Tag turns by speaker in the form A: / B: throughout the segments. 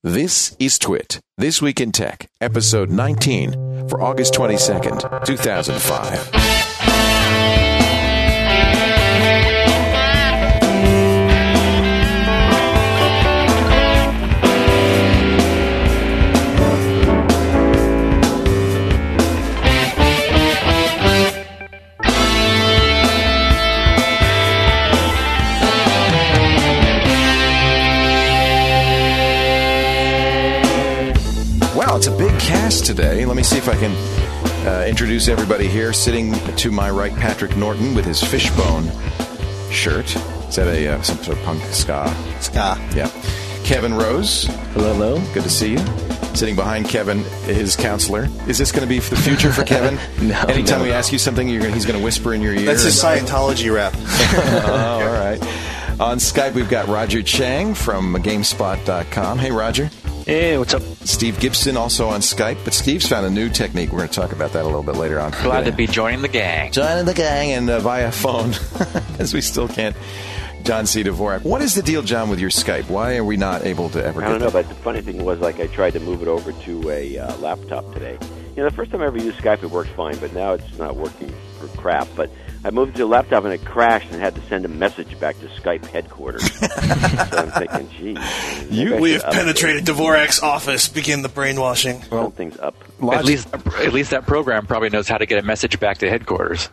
A: This is Twit, This Week in Tech, episode 19 for August 22nd, 2005. It's a big cast today. Let me see if I can introduce everybody here. Sitting to my right, Patrick Norton with his Fishbone shirt. Is that some sort of punk ska?
B: Ska.
A: Yeah. Kevin Rose.
C: Hello, hello.
A: Good to see you. Sitting behind Kevin, his counselor. Is this going to be the future for Kevin? Anytime we ask you something, he's going to whisper in your ear.
B: That's his Scientology rap.
A: Oh, all right. On Skype, we've got Roger Chang from GameSpot.com. Hey, Roger.
C: Hey, what's up?
A: Steve Gibson also on Skype, but Steve's found a new technique. We're going to talk about that a little bit later on.
D: Glad to be joining the gang.
A: Joining the gang and via phone, as we still can't. John C. Dvorak. What is the deal, John, with your Skype? Why are we not able to ever get
E: I don't know, but the funny thing was, I tried to move it over to a laptop today. The first time I ever used Skype, it worked fine, but now it's not working for crap. But I moved it to a laptop, and it crashed and had to send a message back to Skype headquarters. So I'm thinking, geez.
B: We have penetrated Dvorak's office. Begin the brainwashing.
E: Something's up.
D: At least that program probably knows how to get a message back to headquarters.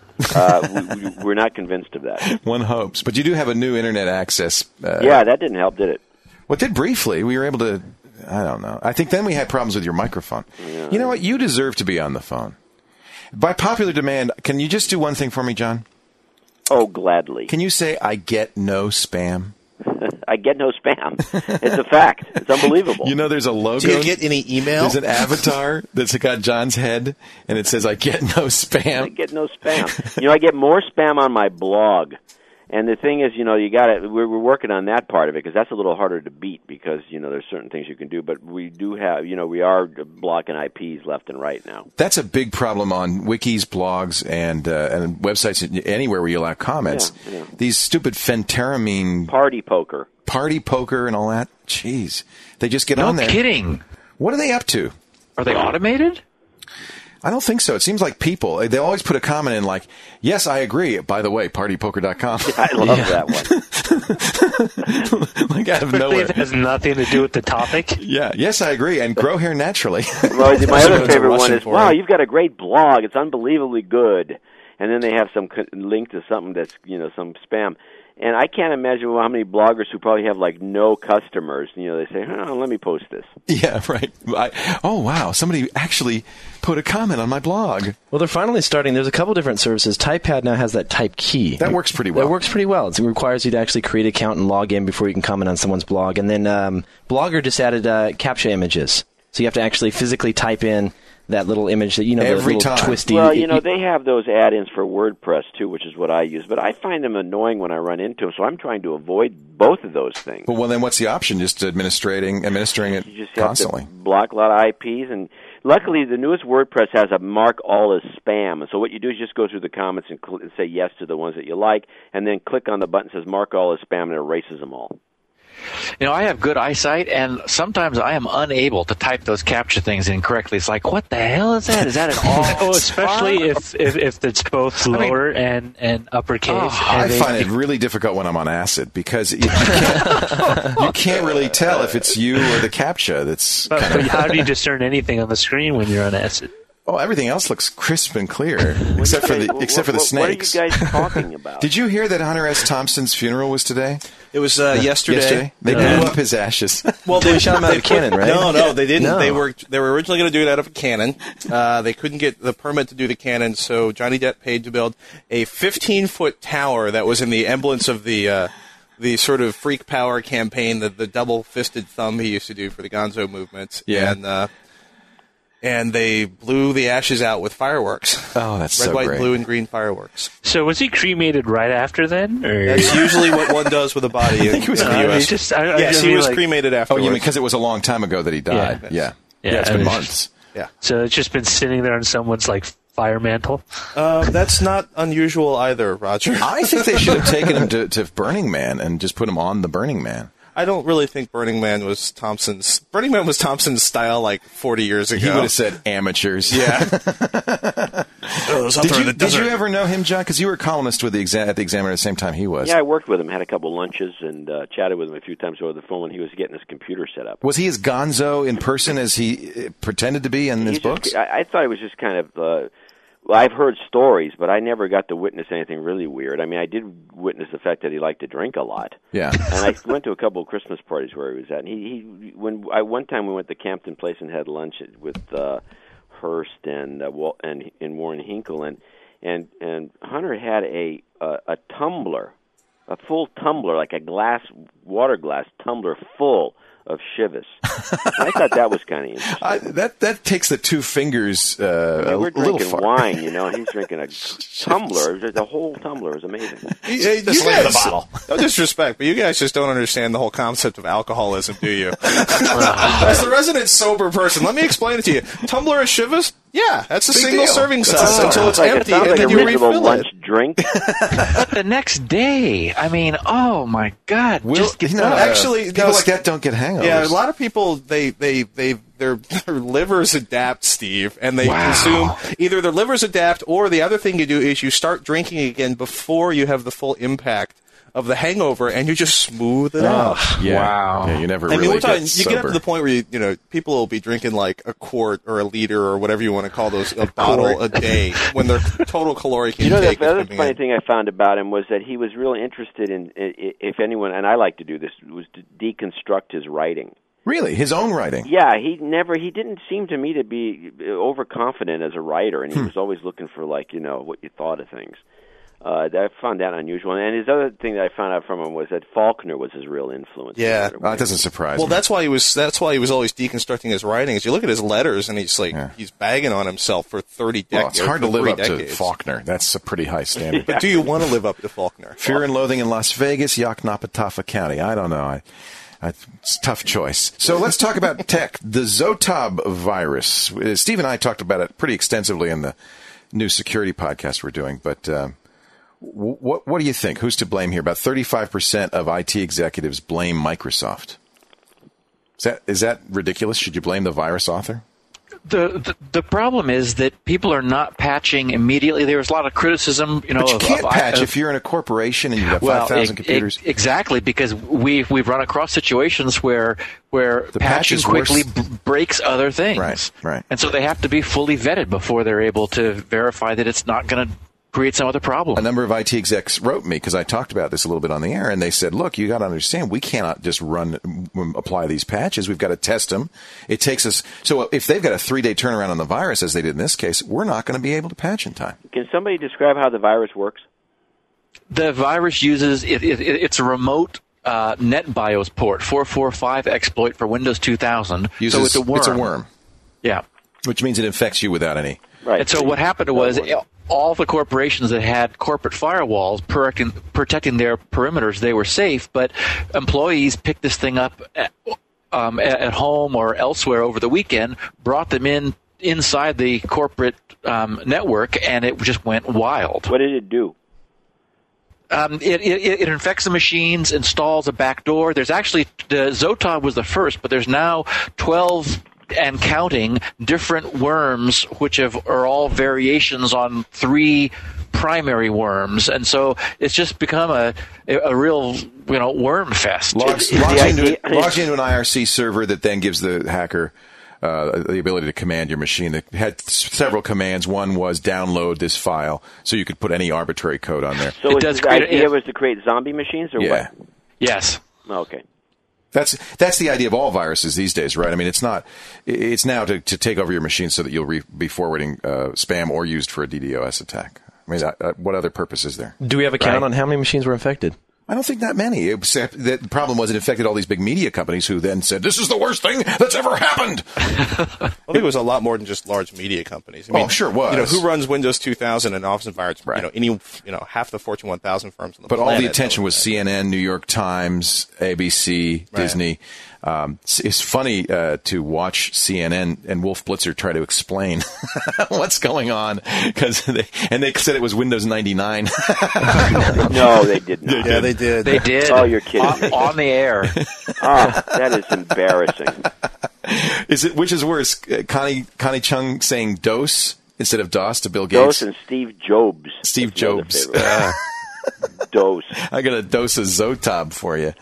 E: We're not convinced of that.
A: One hopes. But you do have a new internet access.
E: Yeah, that didn't help, did it?
A: Well, it did briefly. We were able to, I don't know. I think then we had problems with your microphone. Yeah. You know what? You deserve to be on the phone. By popular demand, can you just do one thing for me, John?
E: Oh, gladly.
A: Can you say, I get no spam?
E: I get no spam. It's a fact. It's unbelievable.
A: There's a logo.
B: Do you get any email?
A: There's an avatar that's got John's head, and it says, I get no spam.
E: I get no spam. I get more spam on my blog. And the thing is, you got it. We're working on that part of it because that's a little harder to beat because, there's certain things you can do. But we do have, we are blocking IPs left and right now.
A: That's a big problem on wikis, blogs, and websites, anywhere where you allow comments. Yeah. These stupid phenteramine... Party poker and all that. Jeez. They just get on there.
D: No kidding.
A: What are they up to?
D: Are they automated?
A: I don't think so. It seems like people, they always put a comment in like, yes, I agree. By the way, partypoker.com.
E: I love
A: that one. Like out of nowhere.
C: It has nothing to do with the topic.
A: Yeah. Yes, I agree. And grow hair naturally.
E: Well, my other favorite one is, wow, you've got a great blog. It's unbelievably good. And then they have some link to something that's, some spam. And I can't imagine how many bloggers who probably have no customers. They say, let me post this.
A: Yeah, right. Oh, wow. Somebody actually put a comment on my blog.
C: Well, they're finally starting. There's a couple different services. TypePad now has that type key.
A: That works pretty well.
C: It requires you to actually create an account and log in before you can comment on someone's blog. And then Blogger just added CAPTCHA images. So you have to actually physically type in that little image that,
A: every
C: the little
A: time.
C: Twisty.
E: Well, they have those add-ins for WordPress, too, which is what I use. But I find them annoying when I run into them, so I'm trying to avoid both of those things.
A: Well, then what's the option? Just administering it
E: you just
A: constantly?
E: Have to block a lot of IPs. And luckily, the newest WordPress has a mark all as spam. And so what you do is just go through the comments and say yes to the ones that you like, and then click on the button that says mark all as spam, and it erases them all.
D: I have good eyesight, and sometimes I am unable to type those CAPTCHA things in correctly. It's like, what the hell is that? Is that an all?
C: Especially if it's both lower and uppercase.
A: I find it really difficult when I'm on acid because you can't really tell if it's you or the CAPTCHA. That's
C: but how do you discern anything on the screen when you're on acid?
A: Oh, everything else looks crisp and clear, except for the snakes.
E: What are you guys talking about?
A: Did you hear that Hunter S. Thompson's funeral was today?
B: It was yesterday.
A: They blew up his ashes.
C: Well, they shot him out of a cannon, right?
B: No, they didn't.
C: No.
B: They were originally going to do it out of a cannon. They couldn't get the permit to do the cannon, so Johnny Depp paid to build a 15-foot tower that was in the semblance of the sort of freak power campaign, the double-fisted thumb he used to do for the Gonzo movement.
A: Yeah.
B: And they blew the ashes out with fireworks.
A: Oh, that's
B: red,
A: so
B: white,
A: great.
B: blue, and green fireworks.
C: So was he cremated right after then? Or?
B: That's usually what one does with a body in the U.S.
C: Yes,
B: he was cremated afterwards.
A: Oh, you mean because it was a long time ago that he died? Yeah, it's been months.
B: Yeah.
C: So it's just been sitting there on someone's fire mantle?
B: That's not unusual either, Roger.
A: I think they should have taken him to Burning Man and just put him on the Burning Man.
B: I don't really think Burning Man was Thompson's style like 40 years ago.
A: He would have said amateurs.
B: Yeah.
A: Did you ever know him, John? Because you were a columnist with at the Examiner at the same time he was.
E: Yeah, I worked with him, had a couple lunches, and chatted with him a few times over the phone when he was getting his computer set up.
A: Was he as gonzo in person as he pretended to be in his books?
E: I thought he was just kind of... well, I've heard stories, but I never got to witness anything really weird. I mean, I did witness the fact that he liked to drink a lot.
A: Yeah.
E: And I went to a couple of Christmas parties where he was at. And one time we went to Campton Place and had lunch with Hearst and Warren Hinkle, and Hunter had a tumbler, a full tumbler, like a water glass tumbler full of Chivas. I thought that was kind of interesting.
A: That takes the two fingers
E: we're
A: a little
E: drinking
A: far.
E: wine, and he's drinking a tumbler. The whole tumbler is amazing.
B: You guys, no disrespect, but you guys just don't understand the whole concept of alcoholism, do you? As the resident sober person, let me explain it to you. Tumbler of Chivas? Yeah, that's a single serving size until it's empty, and then you refill
E: lunch
B: it.
E: Drink.
D: But the next day, I mean, oh my God!
A: People like that don't get hangovers.
B: Yeah, a lot of people their livers adapt, Steve, and they consume either their livers adapt, or the other thing you do is you start drinking again before you have the full impact of the hangover, and you just smooth it out.
A: Yeah.
D: Wow.
A: Yeah, you never
B: I mean,
A: really
B: we're talking,
A: get
B: you get up to
A: sober.
B: the point where people will be drinking like a quart or a liter or whatever you want to call those, a bottle a day, when their total caloric intake
E: the
B: is
E: other
B: coming
E: funny
B: in.
E: thing I found about him was that he was really interested in, if anyone, and I like to do this, was to deconstruct his writing.
A: Really? His own writing?
E: Yeah, he didn't seem to me to be overconfident as a writer, and he was always looking for, what you thought of things. I found that unusual. And his other thing that I found out from him was that Faulkner was his real influence.
B: Yeah.
A: That doesn't surprise me.
B: Well, that's why he was always deconstructing his writing. As you look at his letters, and he's he's bagging on himself for 30 decades.
A: Well, it's hard to live up
B: decades.
A: to Faulkner. That's a pretty high standard.
B: But do you want to live up to Faulkner?
A: Fear and Loathing in Las Vegas, Yoknapatawpha County. I don't know. It's a tough choice. So let's talk about tech. The Zotab virus. Steve and I talked about it pretty extensively in the new security podcast we're doing. But what do you think? Who's to blame here? About 35% of IT executives blame Microsoft. Is that ridiculous? Should you blame the virus author?
D: The problem is that people are not patching immediately. There was a lot of criticism,
A: But you can't patch if you're in a corporation and you've got 5,000 computers.
D: Exactly, because we've run across situations where
A: The patch
D: patching
A: is
D: quickly
A: worse.
D: breaks other things.
A: Right.
D: And so they have to be fully vetted before they're able to verify that it's not going to create some other problem.
A: A number of IT execs wrote me because I talked about this a little bit on the air, and they said, look, you got to understand, we cannot just apply these patches. We've got to test them. It takes us, so if they've got a 3-day turnaround on the virus, as they did in this case, we're not going to be able to patch in time.
E: Can somebody describe how the virus works?
D: The virus uses, it's a remote NetBIOS port, 445 exploit for Windows 2000. So it's a worm.
A: It's a worm.
D: Yeah.
A: Which means it infects you without any.
E: Right.
D: And so what happened was all the corporations that had corporate firewalls protecting their perimeters, they were safe, but employees picked this thing up at home or elsewhere over the weekend, brought them inside the corporate network, and it just went wild.
E: What did it do?
D: It infects the machines, installs a backdoor. There's actually, the Zotab was the first, but there's now 12 and counting different worms, which are all variations on 3 primary worms, and so it's just become a real worm fest.
A: Logs into an IRC server that then gives the hacker the ability to command your machine. It had several commands. One was download this file, so you could put any arbitrary code on there.
E: So the idea was to create zombie machines, or what?
D: Yes.
E: Okay.
A: That's the idea of all viruses these days, right? I mean, it's now to take over your machine so that you'll be forwarding spam or used for a DDoS attack. I mean, what other purpose is there?
C: Do we have a count on how many machines were infected?
A: I don't think that many. The problem was it infected all these big media companies who then said, this is the worst thing that's ever happened.
B: I think it was a lot more than just large media companies. I mean,
A: sure was.
B: Who runs Windows 2000 and Office environments?
A: Right.
B: Half the Fortune 1000 firms on the planet.
A: But all the attention was CNN, New York Times, ABC, Disney. It's funny to watch CNN and Wolf Blitzer try to explain what's going on because they said it was Windows 99.
E: No, they did not.
B: Yeah, they did.
D: They did.
E: Oh, you're kidding me.
D: On the air.
E: Oh, that is embarrassing.
A: Which is worse, Connie Chung saying DOS instead of DOS to Bill Gates?
E: DOS and Steve Jobs.
A: Steve Jobs.
E: DOS.
A: I got a dose of Zotab for you.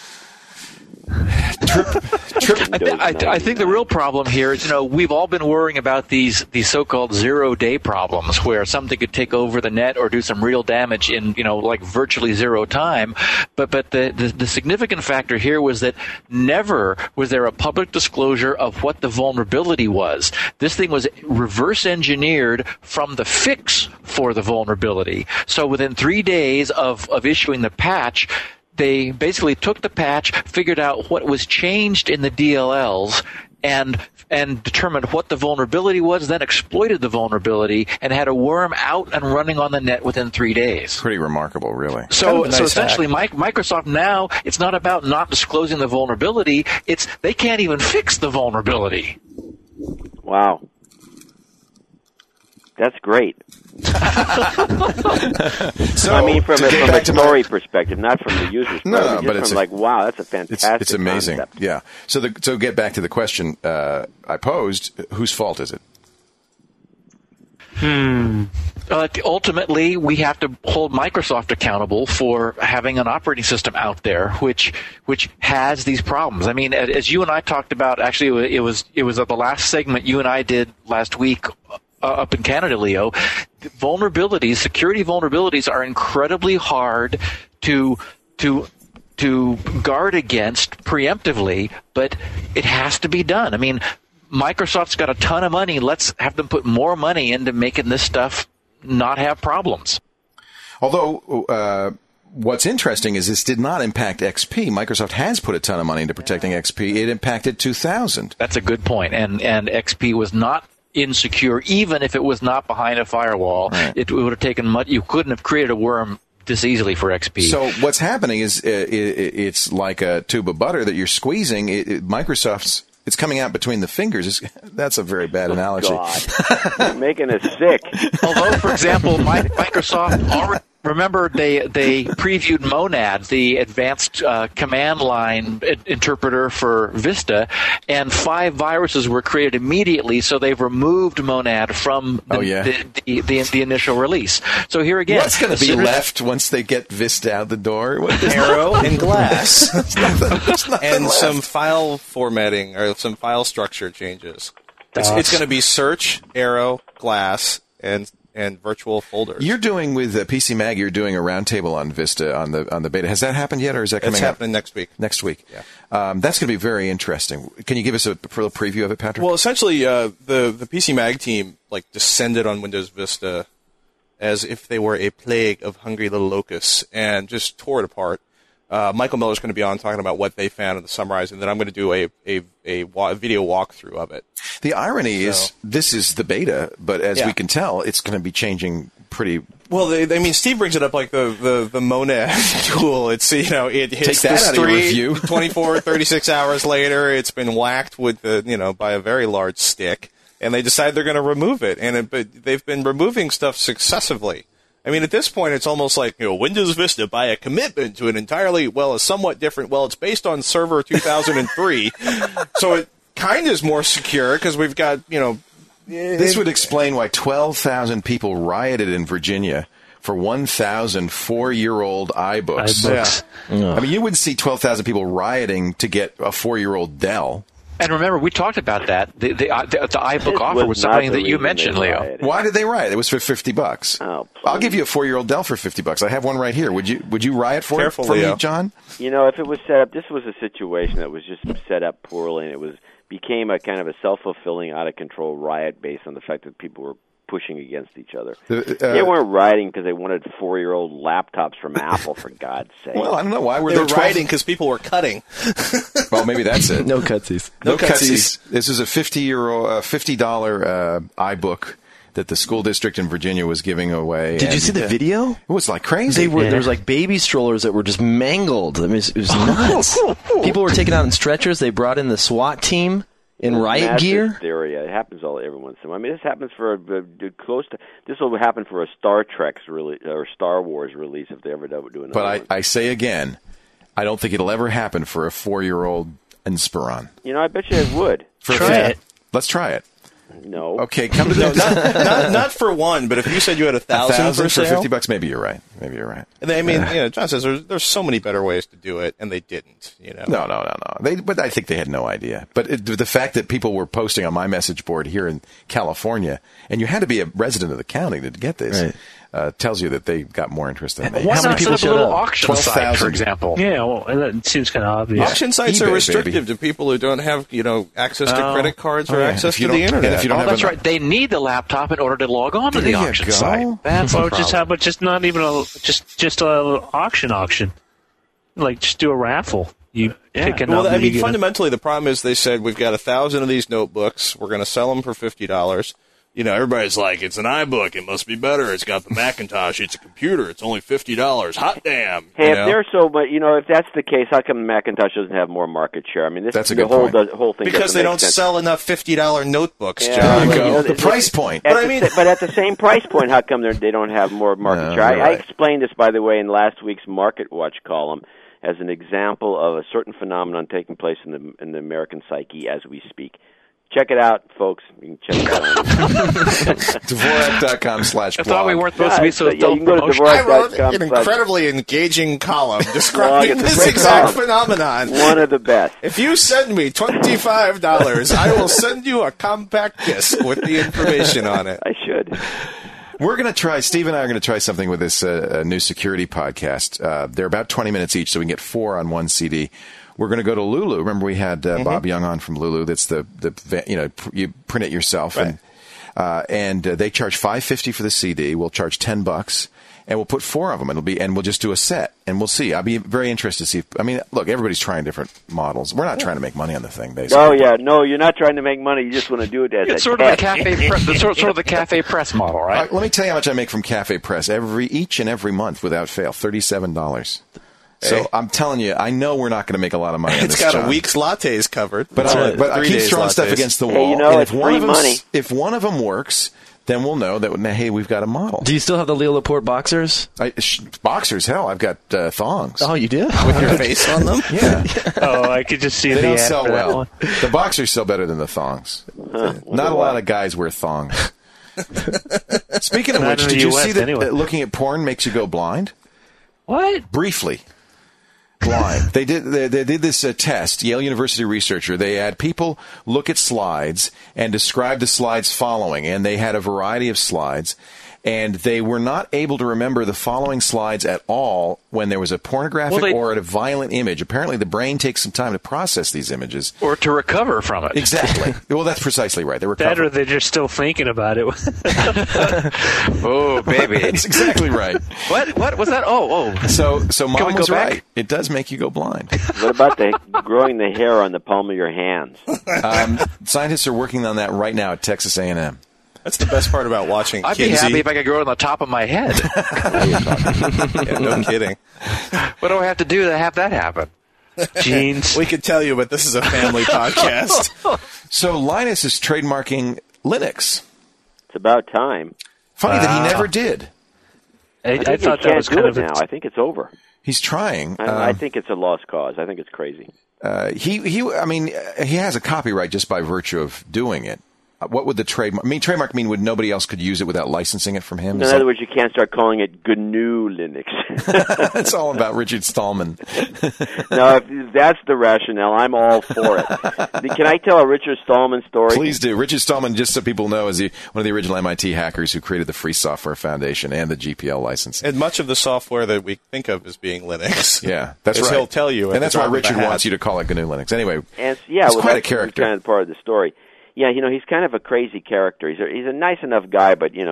D: I think the real problem here is, we've all been worrying about these so-called zero-day problems where something could take over the net or do some real damage in, like virtually zero time. But the significant factor here was that never was there a public disclosure of what the vulnerability was. This thing was reverse engineered from the fix for the vulnerability. So within 3 days of issuing the patch, they basically took the patch, figured out what was changed in the DLLs, and determined what the vulnerability was, then exploited the vulnerability, and had a worm out and running on the net within 3 days.
A: Pretty remarkable, really.
D: So essentially, Microsoft now, it's not about not disclosing the vulnerability, it's they can't even fix the vulnerability.
E: Wow. That's great.
A: So,
E: I mean, from a story perspective, not from the user's perspective.
A: But it's
E: wow, that's a fantastic
A: It's amazing.
E: concept.
A: Yeah. So get back to the question I posed. Whose fault is it?
D: Ultimately, we have to hold Microsoft accountable for having an operating system out there which has these problems. I mean, as you and I talked about, actually, it was at the last segment you and I did last week. Up in Canada, Leo, security vulnerabilities are incredibly hard to guard against preemptively, but it has to be done. I mean, Microsoft's got a ton of money. Let's have them put more money into making this stuff not have problems.
A: Although, what's interesting is this did not impact XP. Microsoft has put a ton of money into protecting XP. It impacted 2000.
D: That's a good point. And XP was not insecure, even if it was not behind a firewall. Right. It would have taken much. You couldn't have created a worm this easily for XP.
A: So what's happening is it's like a tube of butter that you're squeezing. Microsoft's it's coming out between the fingers. That's a very bad analogy.
E: God. You're making us sick.
D: Although, for example, Microsoft already. Remember, they previewed Monad, the advanced command line interpreter for Vista, and 5 viruses were created immediately. So they've removed Monad from the initial release. So here again,
A: what's going to be left once they get Vista out the door?
B: Arrow and Glass, and
A: left.
B: Some file formatting or some file structure changes. It's going to be Search, Arrow, Glass, and virtual folders.
A: You're doing with PC Mag. You're doing a roundtable on Vista on the beta. Has that happened yet, or is that coming?
B: It's happening next week.
A: Next week.
B: Yeah.
A: That's going to be very interesting. Can you give us a little preview of it, Patrick?
B: Well, essentially, the PC Mag team descended on Windows Vista as if they were a plague of hungry little locusts and just tore it apart. Michael Miller's going to be on talking about what they found in the summarize, and then I'm going to do a video walkthrough of it.
A: The irony is this is the beta, but as we can tell, it's going to be changing pretty.
B: Well, Steve brings it up like the Monad tool. It's it hits
A: Take that
B: the
A: out of your
B: street
A: review.
B: 24, 36 hours later. It's been whacked with by a very large stick, and they decide they're going to remove it. But they've been removing stuff successively. I mean, at this point, it's almost like, Windows Vista by a commitment to a somewhat different, it's based on Server 2003. So it kind of is more secure because we've got,
A: This would explain why 12,000 people rioted in Virginia for 1,000 4-year-old iBooks.
D: Yeah.
A: I mean, you wouldn't see 12,000 people rioting to get a 4-year-old Dell.
D: And remember, we talked about that. The iBook offer was something that you mentioned, Leo.
A: Why did they riot? It was for $50.
E: Oh,
A: I'll give you a 4-year-old Dell for $50. I have one right here. Would you riot for
B: Careful,
A: it for
B: Leo.
A: me, John?
E: If it was set up, this was a situation that was just set up poorly, and it became a kind of a self-fulfilling, out-of-control riot based on the fact that people were pushing against each other. They weren't rioting because they wanted 4-year-old laptops from Apple, for God's sake.
A: Well, I don't know. Why were
B: they were rioting because people were cutting.
A: Well, maybe that's it.
C: No cutsies.
A: No cutsies. This is a $50 iBook that the school district in Virginia was giving away.
C: Did you see the video?
A: It was like crazy.
C: There was like baby strollers that were just mangled. I mean, it was nuts. People were taken out in stretchers. They brought in the SWAT team in riot gear.
E: Hysteria. It happens every once in a while. I mean, this happens for this will happen for a Star Trek's release or Star Wars release if they ever do another one.
A: I say again, I don't think it'll ever happen for a 4-year-old Inspiron.
E: I bet you it would.
F: Try it.
A: Let's try it.
E: No.
A: Okay, come to the
B: not for one, but if you said you had 1,000 for sale,
A: $50, maybe you're right.
B: And I mean, John says there's so many better ways to do it, and they didn't.
A: No. But I think they had no idea. But the fact that people were posting on my message board here in California, and you had to be a resident of the county to get this, tells you that they got more interest than they.
D: Why not set up a little auction
A: 12,000.
D: site, for example?
F: Yeah, well, that seems kind of obvious.
B: Auction sites
A: eBay,
B: are restrictive
A: baby.
B: to people who don't have access to credit cards or access
A: If you
B: to the
A: don't-
B: internet.
A: if you don't have
D: That's
A: enough-
D: right. They need the laptop in order to log on to
A: There
D: the
A: you
D: auction
A: go.
D: site. That's the
F: Or
D: problem.
F: just how about just not even just a auction, like just do a raffle. You pick a
B: Well,
F: number.
B: I mean,
F: you get
B: fundamentally, the problem is they said we've got 1,000 of these notebooks. We're going to sell them for $50. Everybody's like, it's an iBook. It must be better. It's got the Macintosh. It's a computer. It's only $50. Hot damn.
E: Hey, if they're so, but if that's the case, how come Macintosh doesn't have more market share? I mean,
A: That's a
E: the
A: good
E: whole
A: point.
E: whole thing
B: Because
E: doesn't
B: they
E: make
B: don't
E: sense.
B: sell enough $50 notebooks,
E: Yeah,
B: John.
A: There you go.
E: the
A: The price point.
E: At
B: But I
E: the
B: mean-
E: but at the same price point, how come they don't have more market
A: No,
E: share?
A: you're
E: I
A: right.
E: explained this, by the way, in last week's Market Watch column as an example of a certain phenomenon taking place in the American psyche as we speak. Check it out, folks. You can check it out.
A: Dvorak.com/blog.
D: I thought we weren't supposed to be so
E: you can go to
D: self-promotional.
B: I wrote
E: Dvorak.com.
B: an incredibly engaging column describing
E: it's a
B: this
E: great
B: exact
E: column.
B: phenomenon.
E: One of the best.
B: If you send me $25, I will send you a compact disc with the information on it.
E: I should.
A: We're going to try, Steve and I are going to try something with this new security podcast. They're about 20 minutes each, so we can get 4 on one CD. We're going to go to Lulu. Remember we had Bob Young on from Lulu. That's the you print it yourself.
B: Right.
A: And they charge $5.50 for the CD. We'll charge $10. And we'll put 4 of them. And we'll just do a set, and we'll see. I'll be very interested to see. Look, everybody's trying different models. We're not trying to make money on the thing, basically.
E: Oh yeah, no, you're not trying to make money. You just want to do it as
D: It's
E: a
D: sort of the
E: test.
D: sort of the cafe press model, right?
A: Let me tell you how much I make from Cafe Press each and every month without fail. $37. So
B: Hey.
A: I'm telling you, I know we're not going to make a lot of money on
B: It's
A: this,
B: got
A: John.
B: a week's lattes covered.
A: But I
B: 3
A: keep
B: days
A: throwing stuff
B: lattes.
A: against the
E: Hey,
A: wall.
E: you know,
A: and
E: it's free money.
A: If one of them works, then we'll know that, hey, we've got a model.
C: Do you still have the Leo Laporte boxers?
A: Boxers, hell, I've got thongs.
C: Oh, you do?
B: With your face on them?
A: Yeah.
F: Oh, I could just see
A: They
F: the
A: don't
F: ad
A: sell
F: for that
A: well.
F: one.
A: The boxers sell better than the thongs. Not a lot of guys wear thongs. Speaking of
F: Not
A: which,
F: in the
A: did you
F: US
A: see that
F: anyway.
A: looking at porn makes you go blind?
F: What?
A: Briefly. Blind. They did this test. Yale University researcher. They had people look at slides and describe the slides following, and they had a variety of slides, and they were not able to remember the following slides at all when there was a pornographic or a violent image. Apparently, the brain takes some time to process these images.
D: Or to recover from it.
A: Exactly. Well, that's precisely right. They were
F: That or they're just still thinking about it.
D: Oh, baby.
A: That's exactly right.
D: What was that? Oh.
A: So Mom
D: we go
A: was
D: back?
A: right. It does make you go blind.
E: What about growing the hair on the palm of your hands?
A: Scientists are working on that right now at Texas A&M.
B: That's the best part about watching
D: I'd be
B: Kinsey.
D: happy if I could grow it on the top of my head.
B: Yeah, no kidding.
D: What do I have to do to have that happen?
F: Jeans.
B: We could tell you, but this is a family podcast.
A: So Linus is trademarking Linux.
E: It's about time.
A: Funny that he never did.
E: I
F: I
E: think
F: thought
E: you
F: that
E: can't
F: was
E: do
F: kind
E: it
F: of a
E: now. I think it's over.
A: He's trying.
E: I think it's a lost cause. I think it's crazy.
A: He has a copyright just by virtue of doing it. What would the trademark mean? Trademark mean would nobody else could use it without licensing it from him?
E: In
A: Is
E: other
A: that-
E: words, you can't start calling it GNU Linux.
A: It's all about Richard Stallman.
E: No, if that's the rationale, I'm all for it. Can I tell a Richard Stallman story?
A: Please do. Richard Stallman, just so people know, is one of the original MIT hackers who created the Free Software Foundation and the GPL license.
B: And much of the software that we think of as being Linux.
A: Yeah, that's
B: As
A: right.
B: he'll tell you.
A: And that's why Richard wants you to call it GNU Linux. Anyway,
E: And, yeah,
A: he's
E: well,
A: quite a
E: that's
A: character.
E: kind of part of the story. Yeah, he's kind of a crazy character. He's a nice enough guy, but he's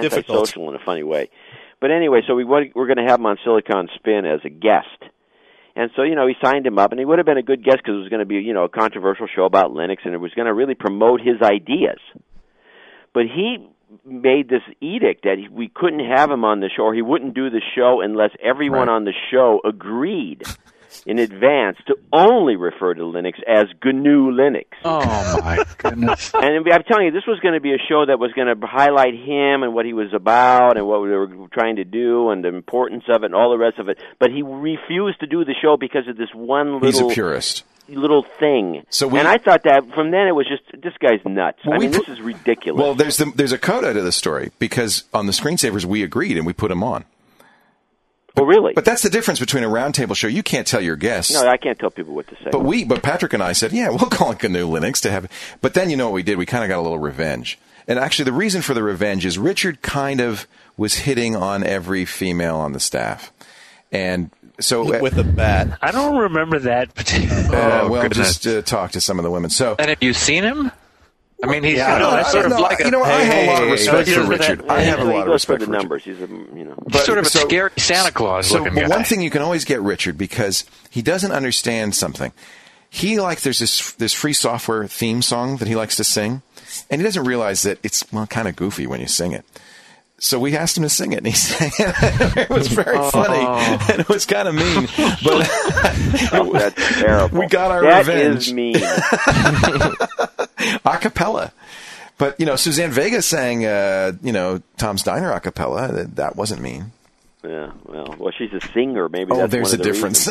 E: antisocial in a funny way. But anyway, so we're going to have him on Silicon Spin as a guest, And so, he signed him up, and he would have been a good guest because it was going to be, a controversial show about Linux, and it was going to really promote his ideas. But he made this edict that we couldn't have him on the show, or he wouldn't do the show unless everyone on the show agreed in advance to only refer to Linux as GNU Linux.
D: Oh, my goodness.
E: And I'm telling you, this was going to be a show that was going to highlight him and what he was about and what we were trying to do and the importance of it and all the rest of it. But he refused to do the show because of this one little...
A: He's a purist.
E: Little thing. And I thought that from then it was just, this guy's nuts. This is ridiculous.
A: Well, there's a coda to the story because on the screensavers we agreed and we put him on.
E: Oh, really?
A: But that's the difference between a roundtable show. You can't tell your guests.
E: No, I can't tell people what to say.
A: But Patrick and I said, yeah, we'll call it GNU Linux to have. But then you know what we did? We kind of got a little revenge. And actually, the reason for the revenge is Richard kind of was hitting on every female on the staff, and so
B: with a bat.
F: I don't remember that particular.
A: Just talk to some of the women. So,
D: and have you seen him? I mean, he's
A: I have a lot of respect for Richard. I have a lot of respect for the
E: numbers.
A: Richard.
E: He's
D: sort of a scary Santa Claus looking guy.
A: One thing you can always get Richard because he doesn't understand something. He there's this free software theme song that he likes to sing, and he doesn't realize that it's kind of goofy when you sing it. So we asked him to sing it, and he sang it. It was very funny, and it was kind of mean. But
E: that's terrible.
A: We got our revenge.
E: That is mean.
A: A cappella. But, Suzanne Vega sang, Tom's Diner a cappella. That wasn't mean.
E: Yeah, well, she's a singer. Maybe that's
A: there's
E: one of
A: a
E: the
A: difference.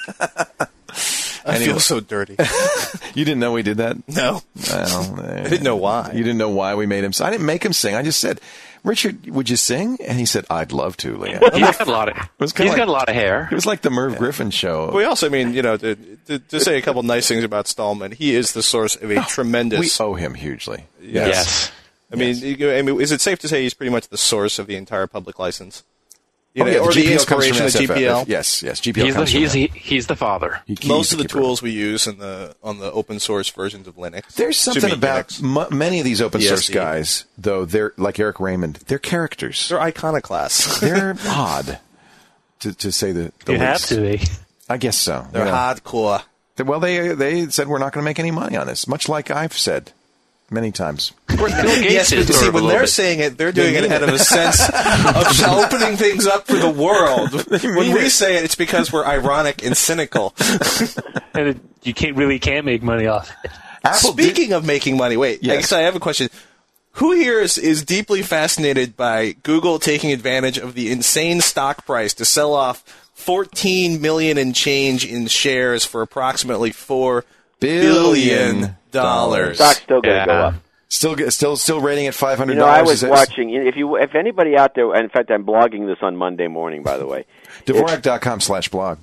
B: I feel so dirty.
A: You didn't know we did that?
B: No.
A: Well,
B: I didn't know why.
A: You didn't know why we made him sing? I didn't make him sing. I just said, Richard, would you sing? And he said, I'd love to, Leah.
D: He's got a lot of hair.
A: It was like the Merv Griffin show.
B: We also, to say a couple nice things about Stallman, he is the source of a tremendous...
A: We owe him hugely.
D: Yes.
B: I mean, is it safe to say he's pretty much the source of the entire public license?
A: Or
B: the inspiration of GPL?
A: Yes, GPL
D: he's the father.
B: Most of the tools we use on the open source versions of Linux.
A: There's something about many of these open source guys, though, they're like Eric Raymond, they're characters.
B: They're iconoclasts.
A: They're odd, to say the least.
F: You have to be.
A: I guess so.
B: They're hardcore.
A: Well, they said we're not going to make any money on this, much like I've said many times.
D: Bill Gates
B: see, when they're saying it, they're doing it out of a sense of opening things up for the world. When we say it, it's because we're ironic and cynical.
F: And you can't make money off it.
B: Speaking of making money, wait,
A: yes.
B: I have a question. Who here is deeply fascinated by Google taking advantage of the insane stock price to sell off 14 million and change in shares for approximately $4 billion?
E: Stock's still going to go up.
A: Still rating at $500.
E: I was watching. If anybody out there, and in fact, I'm blogging this on Monday morning. By the way,
A: Dvorak.com/blog.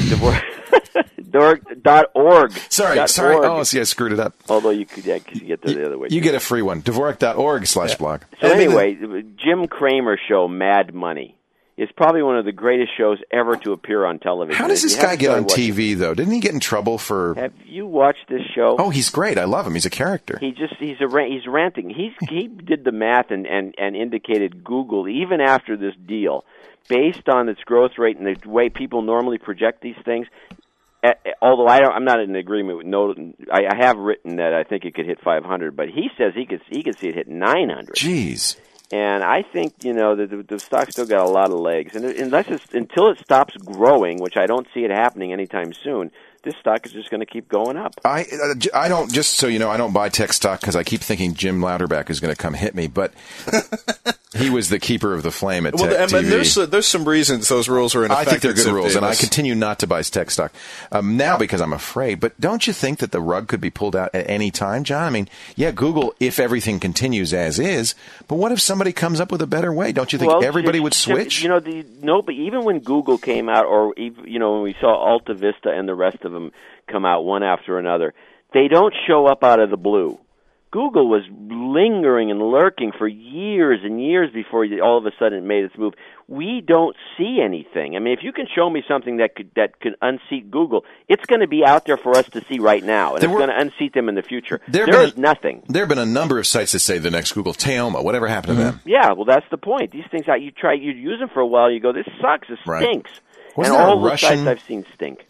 E: Dvorak.org.
A: Sorry. Oh, see, I screwed it up.
E: Although you could get the other way.
A: You get a free one. Dvorak.org/blog.
E: So anyway, Jim Cramer show, Mad Money, is probably one of the greatest shows ever to appear on television.
A: How does this guy get on TV, though? Didn't he get in trouble for...
E: Have you watched this show?
A: Oh, he's great. I love him. He's a character.
E: He's ranting. He did the math and indicated Google, even after this deal, based on its growth rate and the way people normally project these things, although I'm not in agreement with I have written that I think it could hit 500, but he says he could see it hit 900.
A: Jeez.
E: And I think, the stock's still got a lot of legs. And until it stops growing, which I don't see it happening anytime soon, this stock is just going to keep going up.
A: I don't, just so you know, I don't buy tech stock because I keep thinking Jim Louderback is going to come hit me, but he was the keeper of the flame at Tech TV.
B: There's some reasons those rules are in effect.
A: I think they're good rules, and I continue not to buy tech stock now because I'm afraid. But don't you think that the rug could be pulled out at any time, John? I mean, Google, if everything continues as is, but what if somebody comes up with a better way? Don't you think everybody would switch?
E: But even when Google came out, or when we saw Alta Vista and the rest of them come out one after another, they don't show up out of the blue. Google was lingering and lurking for years and years before all of a sudden it made its move. We don't see anything. I mean, if you can show me something that could unseat Google, it's going to be out there for us to see right now, and it's going to unseat them in the future. There is nothing.
A: There have been a number of sites that say the next Google, Teoma, whatever happened to them?
E: Yeah, well, that's the point. These things, you use them for a while, you go, this sucks, it stinks.
A: Wasn't
E: and
A: there
E: all
A: a
E: the
A: Russian
E: sites I've seen stink.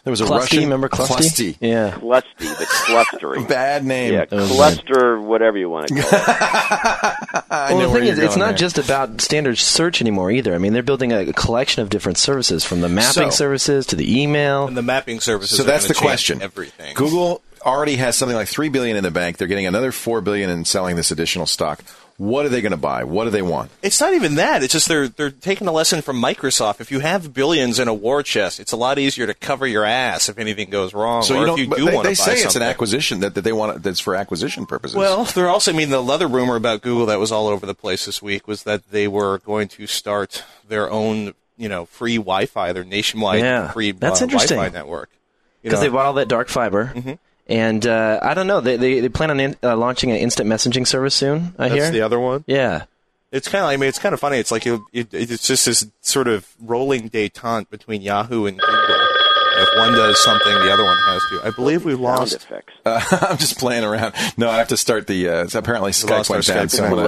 A: There was a
C: Clusty,
A: Russian.
C: remember Clusty? Yeah.
E: Clusty, the clustering.
A: Bad name.
E: Yeah, cluster, whatever you want to call it.
C: Well, the thing is, it's not just about standard search anymore either. I mean, they're building a collection of different services, from the mapping services to the email.
B: And the mapping services.
A: So
B: are
A: that's the
B: gonna change
A: question.
B: Everything.
A: Google already has something like $3 billion in the bank. They're getting another $4 billion in selling this additional stock. What are they going to buy? What do they want?
B: It's not even that. It's just they're taking a lesson from Microsoft. If you have billions in a war chest, it's a lot easier to cover your ass if anything goes wrong.
A: So
B: or if you do want to buy
A: they say it's
B: something.
A: an acquisition that they want. That's for acquisition purposes.
B: Well, they're also. I mean, the other rumor about Google that was all over the place this week was that they were going to start their own, free Wi-Fi, their nationwide free
C: That's interesting.
B: Wi-Fi network.
C: Because they bought all that dark fiber.
B: Mm-hmm.
C: And I don't know. They plan on launching an instant messaging service soon, I hear.
B: That's the other one?
C: Yeah.
B: It's kind of. I mean, it's kind of funny. It's like it's just this sort of rolling détente between Yahoo and Google. If one does something, the other one has to. I believe we lost.
E: Sound effects.
A: I'm just playing around. No, I have to start the. Apparently, Skype went down.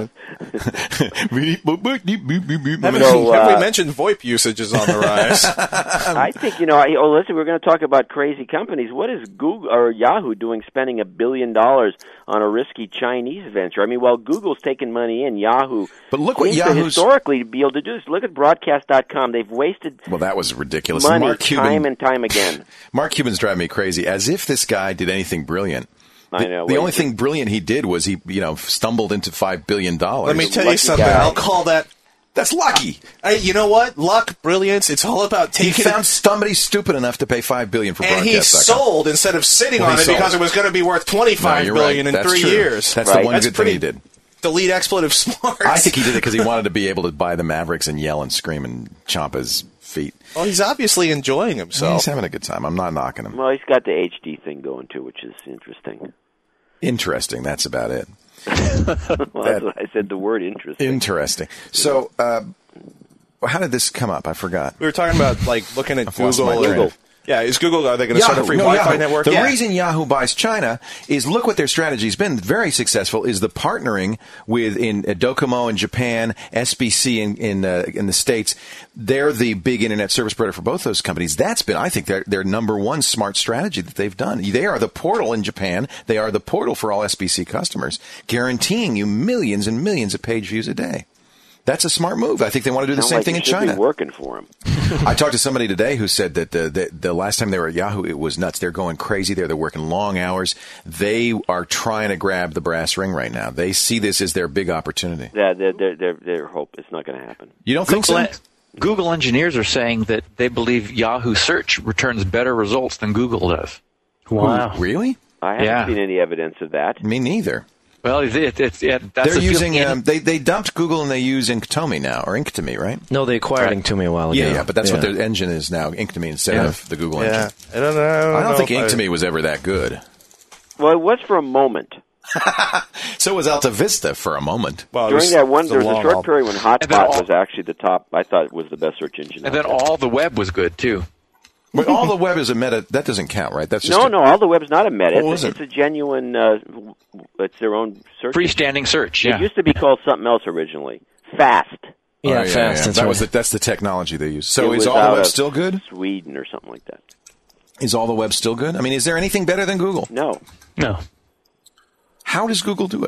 B: Have we mentioned VoIP usage is on the rise?
E: I think listen, we're going to talk about crazy companies. What is Google or Yahoo doing, spending $1 billion on a risky Chinese venture? I mean, while Google's taking money in, Yahoo.
A: But look what
E: seems
A: Yahoo's
E: historically to be able to do this. Look at Broadcast.com. They've wasted.
A: Well, that was ridiculous.
E: Money
A: Mark Cuban,
E: time and time again.
A: Mark Cuban's driving me crazy. As if this guy did anything brilliant.
E: I know.
A: The only thing brilliant he did was he, stumbled into $5 billion.
B: Let me tell you
E: Lucky
B: something.
E: guy.
B: I'll call that.
A: That's lucky.
B: You know what? Luck, brilliance. It's all about
A: He
B: taking.
A: found somebody stupid enough to pay $5 billion for
B: And he
A: Broadcast.com.
B: sold instead of sitting
A: Well,
B: on
A: he
B: it because
A: sold.
B: it was going to be worth
A: No,
B: $25
A: you're
B: billion
A: right.
B: in
A: That's
B: 3
A: true.
B: years.
A: That's
E: Right.
A: the one
B: That's
A: good thing he
B: pretty-
A: did.
B: Delete expletive smarts.
A: I think he did it because he wanted to be able to buy the Mavericks and yell and scream and chomp his feet.
B: Well, he's obviously enjoying himself.
A: He's having a good time. I'm not knocking him.
E: Well, he's got the HD thing going too, which is interesting.
A: Interesting. That's about it.
E: Well, that's what I said. The word interesting.
A: Interesting. So, how did this come up? I forgot.
B: We were talking about looking at
A: I've lost my
B: Google.
A: train.
B: Yeah, is Google? Are they going to start a free Wi-Fi
A: Yahoo.
B: network?
A: The
B: Yeah.
A: reason Yahoo buys China is look what their strategy's been. Very successful is the partnering with Docomo in Japan, SBC in the States. They're the big internet service provider for both those companies. That's been, I think, their number one smart strategy that they've done. They are the portal in Japan. They are the portal for all SBC customers, guaranteeing you millions and millions of page views a day. That's a smart move. I think they want to do the
E: Sound
A: same
E: like
A: thing
E: it
A: in
E: should
A: China.
E: be working for him.
A: I talked to somebody today who said that the last time they were at Yahoo, it was nuts. They're going crazy there. They're working long hours. They are trying to grab the brass ring right now. They see this as their big opportunity.
E: Yeah, their hope it's not going to happen.
A: You don't think so?
D: Google engineers are saying that they believe Yahoo search returns better results than Google does.
F: Wow.
A: Really?
E: I haven't
D: Yeah.
E: seen any evidence of that.
A: Me neither.
D: Well, that's
A: They're
D: the
A: using
D: feeling.
A: they dumped Google and they use Inktomi now, or Inktomi, right?
C: No, they acquired Inktomi a while ago.
A: Yeah, but that's what their engine is now, Inktomi instead of the Google
B: Yeah,
A: engine.
B: I don't know.
A: I don't think
B: if
A: Inktomi was ever that good.
E: Well, it was for a moment.
A: So was Alta Vista for a moment.
B: Well,
E: During that one, there was a
B: long
E: short
B: haul.
E: period when
D: And then
E: Hotspot
D: all-
E: was actually the top. I thought it was the best search engine.
D: And then all the web was good too.
A: But all the web is a meta. That doesn't count, right? That's just
E: No, all the web's not a meta.
A: Oh,
E: It's
A: is
E: a,
A: it?
E: it's a genuine. It's their own search.
D: Freestanding search. Yeah.
E: It used to be called something else originally. Fast.
C: Yeah, fast. That's
A: That
C: right.
A: was that's the technology they use. So
E: It
A: is
E: was
A: all the
E: out
A: web
E: of
A: still good?
E: Sweden or something like that.
A: Is all the web still good? I mean, is there anything better than Google?
E: No.
F: No.
A: How does Google do it?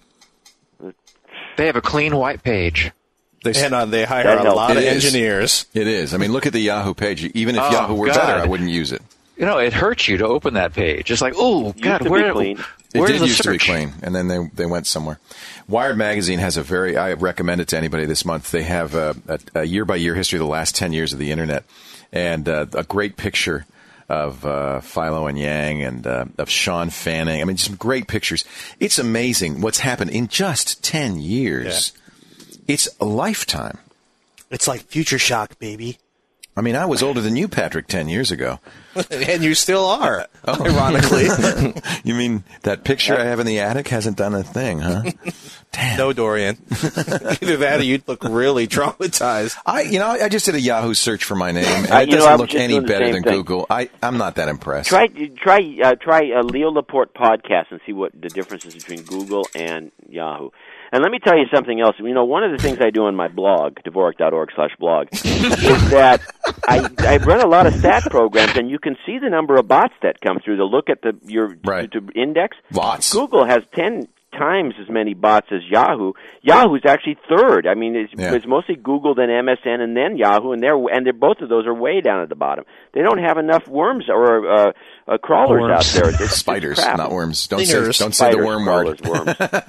D: They have a clean white page.
B: And they hire
E: That
B: a
E: helps.
B: lot of
A: It is.
B: engineers.
A: It is. I mean, look at the Yahoo page. Even if
D: Oh,
A: Yahoo were
D: God.
A: better, I wouldn't use it.
D: You know, it hurts you to open that page. It's like, oh God,
E: to be
D: where?
E: clean.
A: It
D: Where's
A: did
D: the
A: used to be
D: search?
A: clean, and then they went somewhere. Wired Magazine has I recommend it to anybody this month. They have a year-by-year history of the last 10 years of the Internet, and a great picture of Philo and Yang and of Sean Fanning. I mean, some great pictures. It's amazing what's happened in just 10 years. It's a lifetime.
B: It's like Future Shock, baby.
A: I mean, I was older than you, Patrick, 10 years ago.
B: And you still are, ironically.
A: You mean that picture I have in the attic hasn't done a thing, huh? Damn.
B: No, Dorian. Either that or you'd look really traumatized.
A: I just did a Yahoo search for my name, and it
E: I
A: doesn't
E: was
A: look
E: just
A: any
E: doing the
A: better
E: same
A: than
E: thing.
A: Google. I'm not that impressed.
E: Try a Leo Laporte podcast and see what the difference is between Google and Yahoo. And let me tell you something else. You know, one of the things I do on my blog, Dvorak.org/blog, is that I run a lot of stat programs, and you can see the number of bots that come through to look at to index.
A: Lots.
E: Google has 10 times as many bots as Yahoo. Yahoo's actually third. I mean, it's mostly Google, then MSN, and then Yahoo, and they're both of those are way down at the bottom. They don't have enough worms or crawlers out there. It's
A: spiders,
E: crap.
A: not worms. Don't
E: Spiders,
A: say the worm
E: crawlers,
A: word.
E: Worms.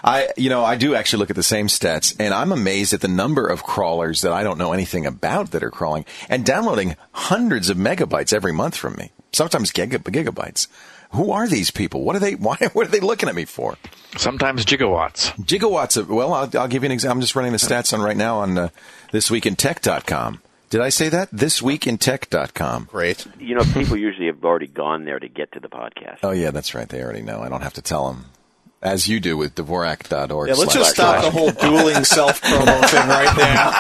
A: I do actually look at the same stats, and I'm amazed at the number of crawlers that I don't know anything about that are crawling and downloading hundreds of megabytes every month from me. Sometimes gigabytes. Who are these people? What are they looking at me for?
D: Sometimes gigawatts.
A: I'll give you an example. I'm just running the stats on right now on thisweekintech.com. Did I say that? Thisweekintech.com.
B: Great.
E: You know, people usually have already gone there to get to the podcast.
A: Oh, yeah, that's right. They already know. I don't have to tell them. As you do with Dvorak.org.
B: Yeah, let's just stop the whole dueling self-promo thing right now.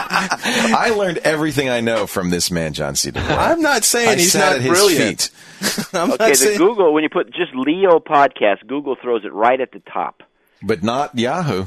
A: I learned everything I know from this man, John C. Dvorak.
B: I'm not saying he's not brilliant.
E: Okay, Google, when you put just Leo Podcast, Google throws it right at the top.
A: But not Yahoo.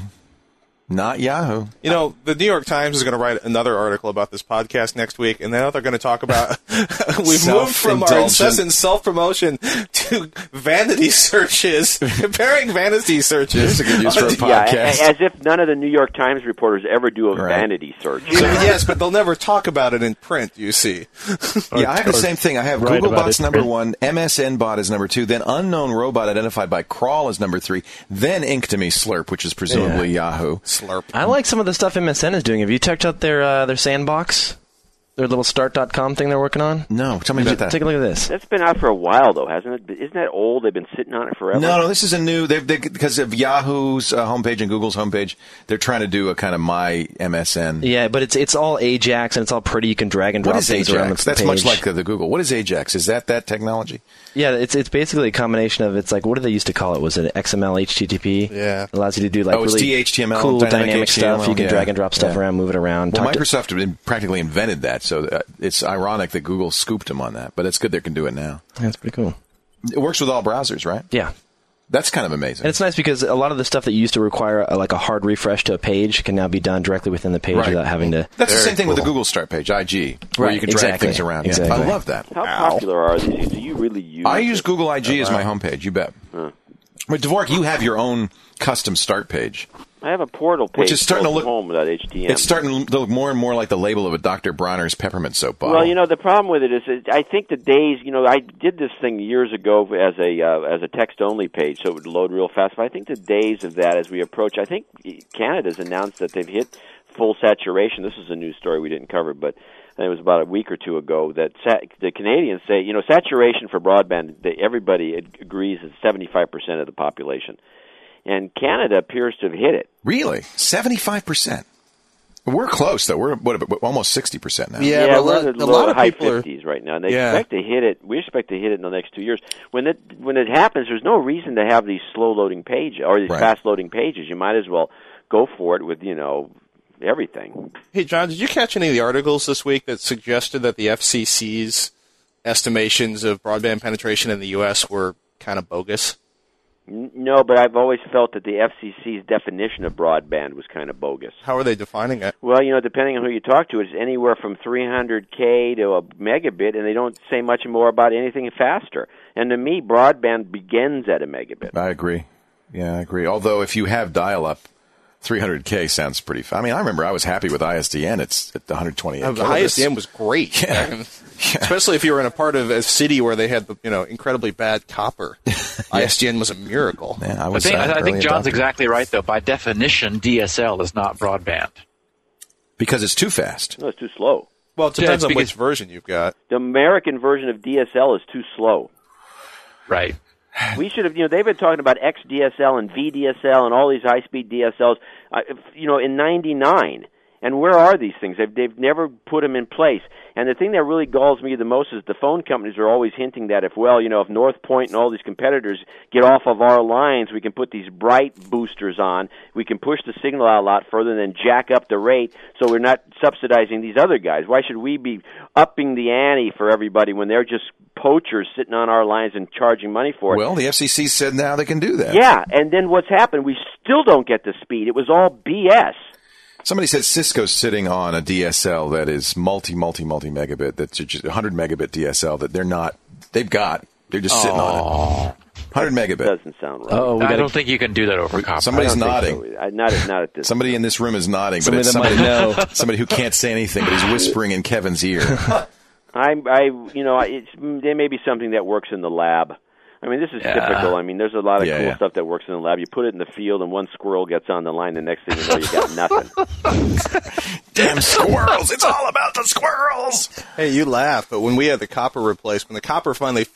A: Not Yahoo.
B: You know, the New York Times is going to write another article about this podcast next week, and then they're going to talk about we've moved from our incessant self-promotion to vanity searches, comparing vanity searches.
A: This is a good use for a podcast.
E: Yeah, as if none of the New York Times reporters ever do a vanity search.
B: So, yes, but they'll never talk about it in print, you see.
A: Yeah, I have the same thing. I have Googlebot's number 1, MSN bot is number 2, then unknown robot identified by crawl is number 3, then Ink2Me Slurp, which is presumably Yahoo.
B: Slurp.
C: I like some of the stuff MSN is doing. Have you checked out their sandbox? Their little start.com thing they're working on?
A: No, tell me about that.
C: Take a look at this.
E: That's been out for a while, though, hasn't it? Isn't that old? They've been sitting on it forever?
A: No, this is a new, because of Yahoo's homepage and Google's homepage, they're trying to do a kind of my MSN.
C: Yeah, but it's all Ajax, and it's all pretty. You can drag and drop things around the page.
A: That's much like the Google. What is Ajax? Is that technology?
C: Yeah, it's basically a combination of, it's like, what did they used to call it? Was it XML, HTTP?
B: Yeah.
C: It allows you to do like really
A: DHTML,
C: cool dynamic
A: HTML,
C: stuff. You can drag and drop stuff around, move it around.
A: Well, Microsoft practically invented that, so it's ironic that Google scooped them on that, but it's good they can do it now.
C: That's pretty cool.
A: It works with all browsers, right?
C: Yeah.
A: That's kind of amazing.
C: And it's nice because a lot of the stuff that used to require a hard refresh to a page can now be done directly within the page without having to...
A: That's the same thing with the Google Start page, IG, where you can drag things around.
C: Exactly.
A: Yeah. I love that.
E: How popular are these? Do you really use
A: I use Google IG as my homepage, you bet. But Dvorak, you have your own custom Start page.
E: I have a portal page,
A: which is starting to look
E: home.htm.
A: It's starting to look more and more like the label of a Dr. Bronner's peppermint soap bottle.
E: Well, you know, the problem with it is, I think the days, you know, I did this thing years ago as a text-only page, so it would load real fast. But I think the days of that, as we approach, I think Canada's announced that they've hit full saturation. This is a news story we didn't cover, but it was about a week or two ago that the Canadians say, you know, saturation for broadband, everybody agrees is 75% of the population. And Canada appears to have hit it.
A: Really? 75%? We're close, though. We're almost 60% now.
E: Yeah, we're in the low high 50s right now. And they expect to hit it. We expect to hit it in the next 2 years. When it happens, there's no reason to have these slow-loading pages or these fast-loading pages. You might as well go for it with, you know, everything.
B: Hey, John, did you catch any of the articles this week that suggested that the FCC's estimations of broadband penetration in the U.S. were kind of bogus?
E: No, but I've always felt that the FCC's definition of broadband was kind of bogus.
B: How are they defining it?
E: Well, you know, depending on who you talk to, it's anywhere from 300K to a megabit, and they don't say much more about anything faster. And to me, broadband begins at a megabit.
A: I agree. Yeah, I agree. Although if you have dial-up, 300K sounds pretty fast. I mean, I remember I was happy with ISDN. It's at the 128.
B: ISDN was great. Yeah. Especially if you were in a part of a city where they had, you know, incredibly bad copper. ISDN was a miracle.
A: Yeah,
D: I think John's exactly right, though. By definition, DSL is not broadband.
A: Because it's too fast.
E: No, it's too slow.
B: Well, it depends on which version you've got.
E: The American version of DSL is too slow.
D: Right.
E: We should have, you know, they've been talking about XDSL and VDSL and all these high-speed DSLs, you know, in '99. And where are these things? They've never put them in place. And the thing that really galls me the most is the phone companies are always hinting that if North Point and all these competitors get off of our lines, we can put these bright boosters on. We can push the signal out a lot further and then jack up the rate so we're not subsidizing these other guys. Why should we be upping the ante for everybody when they're just poachers sitting on our lines and charging money for it?
A: Well, the FCC said now they can do that.
E: Yeah, and then what's happened? We still don't get the speed. It was all BS.
A: Somebody said Cisco's sitting on a DSL that is multi megabit, that's just 100 megabit DSL that they're just sitting on it. 100 megabit.
E: Doesn't sound right.
D: I don't think you can do that over copper.
A: Somebody's nodding.
E: So. Not at this.
A: Somebody in this room is nodding, but it's somebody who can't say anything, but he's whispering in Kevin's ear.
E: There may be something that works in the lab. I mean, this is typical. I mean, there's a lot of cool stuff that works in the lab. You put it in the field, and one squirrel gets on the line. The next thing you know, you got nothing.
A: Damn squirrels! It's all about the squirrels!
B: Hey, you laugh, but when we had the copper replaced, when the copper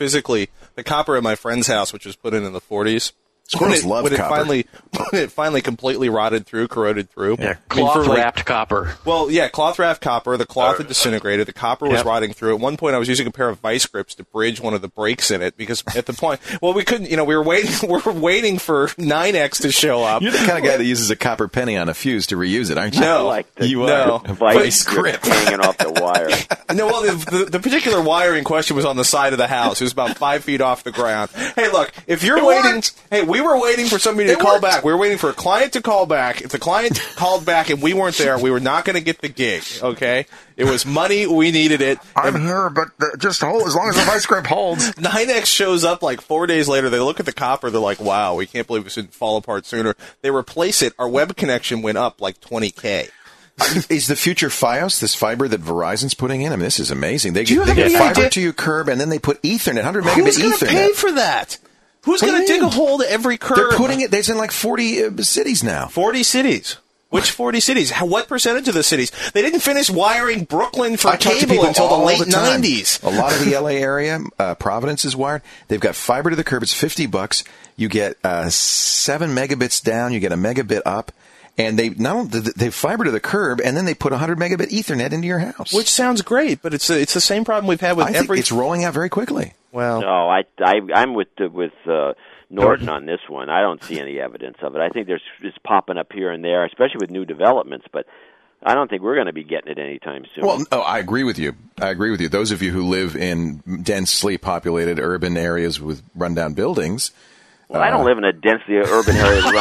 B: at my friend's house, which was put in the 40s,
A: squirrels love copper.
B: When it finally completely corroded through.
D: Yeah, cloth-wrapped copper.
B: Well, yeah, cloth-wrapped copper. The cloth had disintegrated. The copper was rotting through. At one point, I was using a pair of vice grips to bridge one of the breaks in it because at the point, we couldn't. We were waiting for 9X to show up.
A: You're the kind of guy that uses a copper penny on a fuse to reuse it, aren't you?
B: No,
A: you are.
B: No.
E: Vice grip hanging off the wire.
B: No, well, the particular wire in question was on the side of the house. It was about 5 feet off the ground. Hey, look, if you're waiting, we were waiting for somebody to call back. We were waiting for a client to call back. If the client called back and we weren't there, we were not going to get the gig, okay? It was money. We needed it.
A: I'm here, but just hold as long as the vice grip holds.
B: 9X shows up like 4 days later. They look at the copper. They're like, wow, we can't believe this didn't fall apart sooner. They replace it. Our web connection went up like 20K.
A: Is the future Fios this fiber that Verizon's putting in? I mean, this is amazing. They get fiber to your curb, and then they put Ethernet, 100 megabit Ethernet.
B: Who's going to pay for that? Who's going to dig a hole to every curb?
A: They're putting it. There's in like 40 cities now.
B: 40 cities. Which 40 cities? What percentage of the cities? They didn't finish wiring Brooklyn for cable until the late 90s.
A: A lot of the LA area, Providence is wired. They've got fiber to the curb. It's $50. You get 7 megabits down. You get a megabit up. And they fiber to the curb, and then they put 100 megabit Ethernet into your house.
B: Which sounds great, but it's the same problem we've had with
A: I think it's rolling out very quickly.
B: Well,
E: no, I'm with Norton on this one. I don't see any evidence of it. I think it's popping up here and there, especially with new developments, but I don't think we're going to be getting it anytime soon.
A: Well, I agree with you. Those of you who live in densely populated urban areas with rundown buildings.
E: Well, I don't live in a densely urban area with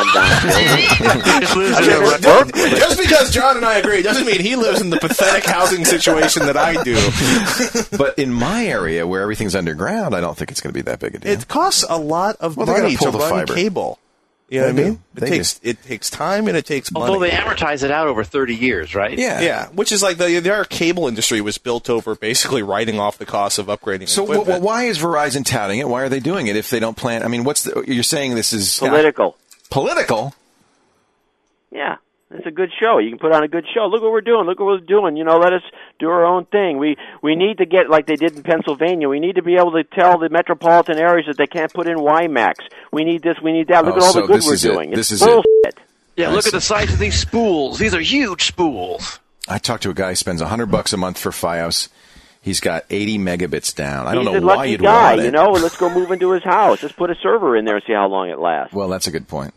E: rundown buildings.
B: Just because John and I agree doesn't mean he lives in the pathetic housing situation that I do.
A: But in my area where everything's underground, I don't think it's going to be that big a deal.
B: It costs a lot of money to run
A: fiber.
B: Cable. You know what I mean? It takes time and it takes money.
D: Although they amortize it out over 30 years, right?
A: Yeah.
B: Which is like the entire cable industry was built over basically writing off the cost of upgrading
A: so
B: equipment.
A: Why is Verizon touting it? Why are they doing it if they don't plan? I mean, you're saying this is...
E: Political.
A: Political?
E: Yeah. It's a good show. You can put on a good show. Look what we're doing. Look what we're doing. Let us do our own thing. We need to get, like they did in Pennsylvania, we need to be able to tell the metropolitan areas that they can't put in WiMAX. We need this, we need that. Look at all the good we're doing.
A: This is
E: bullshit.
D: Yeah, look at the size of these spools. These are huge spools.
A: I talked to a guy who spends $100 a month for Fios. He's got 80 megabits down. I don't know
E: why
A: you'd
E: want
A: it.
E: Let's go move into his house. Let's put a server in there and see how long it lasts.
A: Well, that's a good point.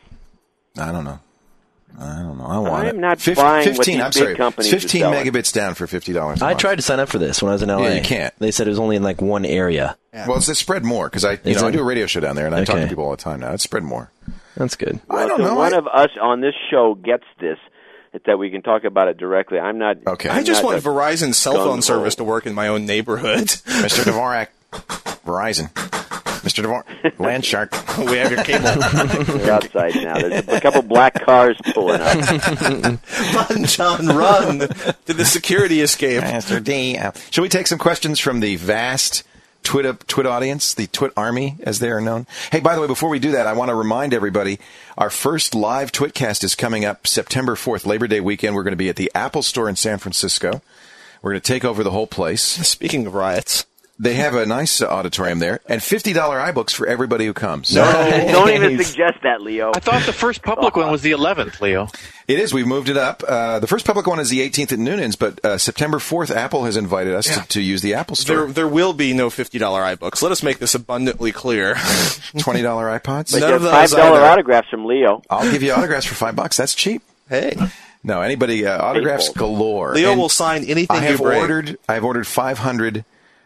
A: I don't know. I want
E: I'm not buying
A: 15,
E: what these
A: I'm
E: big
A: sorry,
E: companies
A: 15
E: are selling.
A: megabits down for $50 a month.
C: I tried to sign up for this when I was in LA.
A: Yeah, you can't.
C: They said it was only in like one area.
B: Yeah.
A: Well, it's spread more because I do a radio show down there and I talk to people all the time now. It's spread more.
C: That's good.
A: I don't know.
E: One of us on this show gets this, that we can talk about it directly. I'm not.
A: Okay.
B: I just want Verizon's cell phone service to work in my own neighborhood.
A: Mr. Dvorak, Verizon. Mr. Dvorak, Land Shark.
B: We have your cable.
E: We're outside now. There's a couple black cars pulling up.
B: Run, John, run to the security escape.
A: Master D. Shall we take some questions from the vast Twit audience, the Twit Army, as they are known? Hey, by the way, before we do that, I want to remind everybody, our first live Twitcast is coming up September 4th, Labor Day weekend. We're going to be at the Apple Store in San Francisco. We're going to take over the whole place.
B: Speaking of riots.
A: They have a nice auditorium there, and $50 iBooks for everybody who comes.
E: No, don't even suggest that, Leo.
D: I thought the first public one was the 11th, Leo.
A: It is. We've moved it up. The first public one is the 18th at Noonan's, but September 4th, Apple has invited us to use the Apple Store.
B: There will be no $50 iBooks. Let us make this abundantly clear.
A: $20 iPods?
E: But
B: None of
E: get
B: those
E: $5
B: either.
E: autographs from Leo.
A: I'll give you autographs for $5. That's cheap.
B: Hey.
A: No, anybody, autographs galore.
B: Leo
A: And
B: will sign anything
A: I
B: you
A: have
B: bring.
A: ordered 500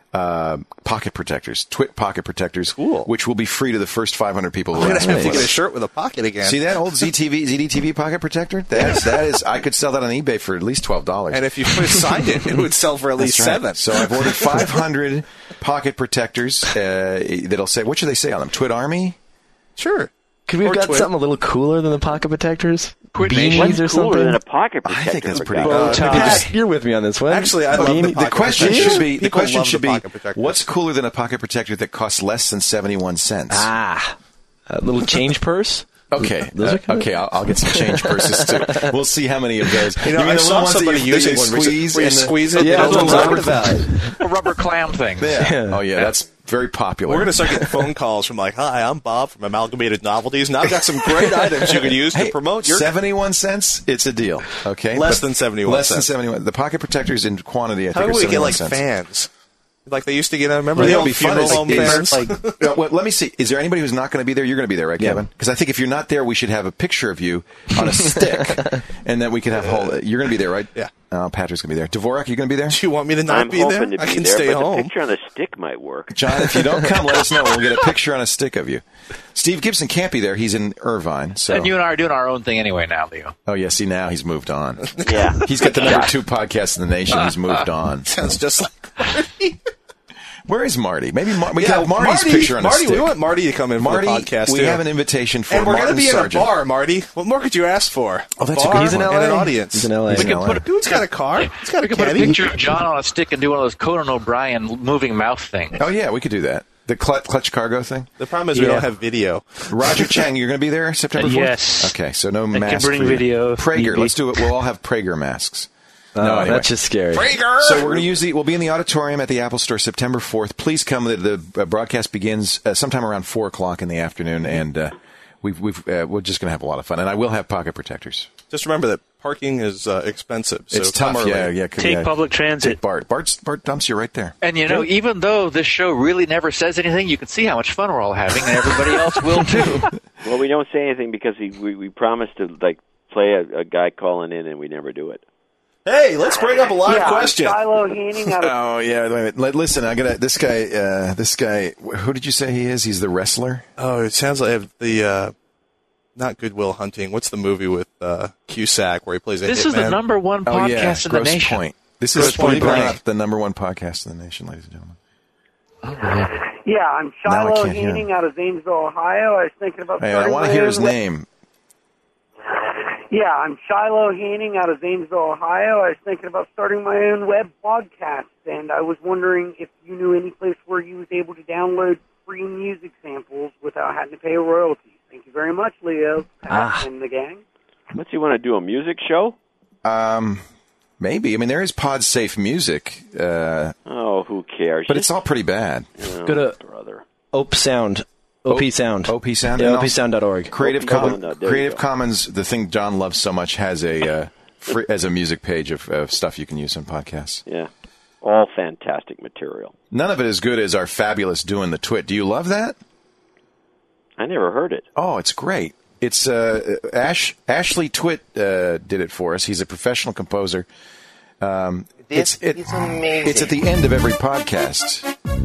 A: pocket protectors, Twit pocket protectors,
B: Cool.
A: which will be free to the first 500 people who
B: I'm going
A: ask
B: to have
A: me
B: to
A: for
B: get a
A: it.
B: shirt with a pocket again.
A: See that old ZDTV pocket protector? That is, I could sell that on eBay for at least $12.
B: And if you signed it would sell for at least
A: That's right.
B: $7.
A: So I've ordered 500 pocket protectors that'll say, what should they say on them? Twit Army?
B: Sure.
C: Could we have
B: Or
C: got
B: Twit.
C: something a little cooler than the pocket protectors?
D: Quit
C: Beanies
E: What's
C: or
E: cooler
C: something?
E: than a pocket
A: I
E: protector?
A: think that's
E: for
A: pretty
E: God's
A: good.
C: Pat, you're with me on this one.
B: Actually, I love the pocket
A: question
B: protector.
A: should be, the
B: People
A: question
B: love
A: should
B: the
A: be,
B: pocket protector.
A: what's cooler than a pocket protector that costs less than 71 cents?
C: a little change purse?
A: Okay,
C: Those are good.
A: okay, I'll get some change purses too. We'll see how many of those.
B: You know,
A: mean
B: I
A: the
B: saw
A: little ones that
B: somebody
A: you
B: using one recently
A: squeeze
B: where you
A: and the-
B: squeeze it.
C: Yeah,
B: and
C: those
B: it
C: are
B: opens up.
D: A rubber clam thing.
A: Yeah. Oh yeah, that's very popular.
B: We're going to start getting phone calls from like, hi, I'm Bob from Amalgamated Novelties, and I've got some great items you could use to promote your...
A: 71 cents. It's a deal. Okay,
B: Less
A: But
B: than 71
A: Less than
B: cents.
A: 71. The pocket protectors in quantity, I
B: How
A: think,
B: do
A: are
B: we get
A: 71
B: like
A: cents.
B: fans? Like they used to get, remember
A: Well,
B: the
A: that would
B: old
A: be fun.
B: funeral home fans?
A: Well, let me see. Is there anybody who's not going to be there? You're going to be there, right,
C: Yeah.
A: Kevin? Because I think if you're not there, we should have a picture of you on a stick, and then we could have You're going to be there, right?
B: Yeah.
A: Patrick's going to be there. Dvorak, you going to be there?
B: Do you want me to not
E: I'm
B: be there?
E: hoping to be
B: I can
E: there,
B: stay
E: but
B: home.
E: the picture on the stick might work.
A: John, if you don't come, let us know. We'll get a picture on a stick of you. Steve Gibson can't be there. He's in Irvine. So.
D: And you and I are doing our own thing anyway now, Leo.
A: Oh, yeah. See, now he's moved on.
E: Yeah.
A: He's got the number 2 podcast in the nation. He's moved on.
B: Sounds just like Marty.
A: Where is Marty? Maybe we can have Marty's picture on a stick.
B: We want Marty to come in
A: Marty,
B: for the podcast,
A: we
B: too.
A: have an invitation for
B: and we're
A: Martin
B: going to be
A: Sargent.
B: in a bar, Marty. What more could you ask for?
A: Oh, that's
B: a
A: a
B: bar
A: good He's in
B: and
C: LA?
B: an audience.
C: He's in LA.
A: He's
C: We
A: in
C: can
A: LA.
C: put a
B: Dude's got a car. He's got a
D: We could put a
B: caddy.
D: picture of John on a stick and do one of those Conan O'Brien moving mouth things.
A: Oh, yeah, we could do that. The clutch cargo thing.
B: The problem is we don't have video.
A: Roger Chang, you're going to be there September 4th?
F: Yes.
A: Okay, so no
F: can
A: mask
F: bring
A: for you.
F: video if
A: Prager,
F: need be.
A: let's do it. We'll all have Prager masks.
C: No,
A: anyway.
C: that's just scary.
B: Prager!
A: So we're going to use we'll be in the auditorium at the Apple Store September 4th. Please come. The broadcast begins sometime around 4 o'clock in the afternoon, and we're just going to have a lot of fun. And I will have pocket protectors.
B: Just remember that parking is expensive. So
A: It's
B: come
A: tough.
B: early.
A: Yeah.
F: Take public transit.
A: Take Bart. Bart dumps you right there.
D: And you know, even though this show really never says anything, you can see how much fun we're all having, and everybody else will too.
E: Well, we don't say anything because we promised to play a guy calling in, and we never do it.
B: Hey, let's bring up a live question.
G: Shiloh Hanning out of
A: Oh yeah. Wait a minute. Listen, I got this guy. This guy. Who did you say he is? He's the wrestler.
B: Oh, it sounds like the not Goodwill Hunting. What's the movie with Cusack where he plays a
D: This
B: hitman?
D: is the number one
A: Oh
D: podcast
A: yeah.
D: in the
A: Gross
D: nation.
A: Point. This
B: Gross
A: is
B: Point
A: believe it or
B: Blank.
A: not, the number 1 podcast in the nation, ladies and gentlemen.
G: Yeah, I'm
A: Now I
G: Shiloh
A: can't hear
G: Hanning out of Zanesville, Ohio. I was thinking about
A: Hey, I
G: starting
A: want to
G: my
A: hear
G: own
A: his name.
G: Yeah, I'm Shiloh Hanning out of Zanesville, Ohio. I was thinking about starting my own web podcast, and I was wondering if you knew any place where you was able to download free music samples without having to pay royalties. Thank you very much, Leo. And the gang.
E: What's he want to do? A music show?
A: Maybe. I mean, there is PodSafe Music,
E: Oh, who cares?
A: but it's all pretty bad.
E: Oh,
C: Go to
E: brother.
C: OP Sound. OP Sound.
A: OP Sound.
C: Yeah,
A: and also
C: opsound.org.
A: Creative
E: OP
A: Commons.
E: Sound, there you
A: Creative
E: go.
A: Commons. The thing John loves so much has a as a music page of stuff you can use on podcasts.
E: Yeah. All fantastic material.
A: None of it as good as our fabulous Doing the Twit. Do you love that?
E: I never heard it.
A: Oh, it's great. It's Ashley Twit did it for us. He's a professional composer. It's amazing. It's at the end of every podcast.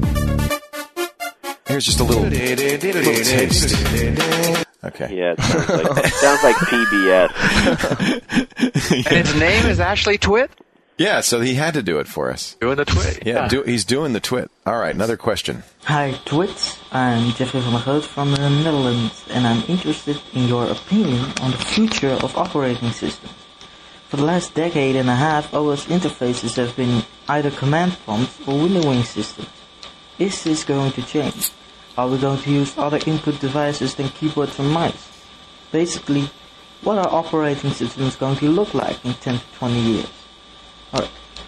A: Here's just a little taste. Okay.
E: Yeah, it sounds like PBS.
D: And his name is Ashley Twit?
A: Yeah, so he had to do it for us.
D: Doing the Twit.
A: Yeah, he's doing the Twit. All right, another question.
H: Hi, Twits. I'm Jeffrey van der Goot from the Netherlands, and I'm interested in your opinion on the future of operating systems. For the last decade and a half, OS interfaces have been either command prompts or windowing systems. Is this going to change? Are we going to use other input devices than keyboards and mice? Basically, what are operating systems going to look like in 10 to 20 years? Alright,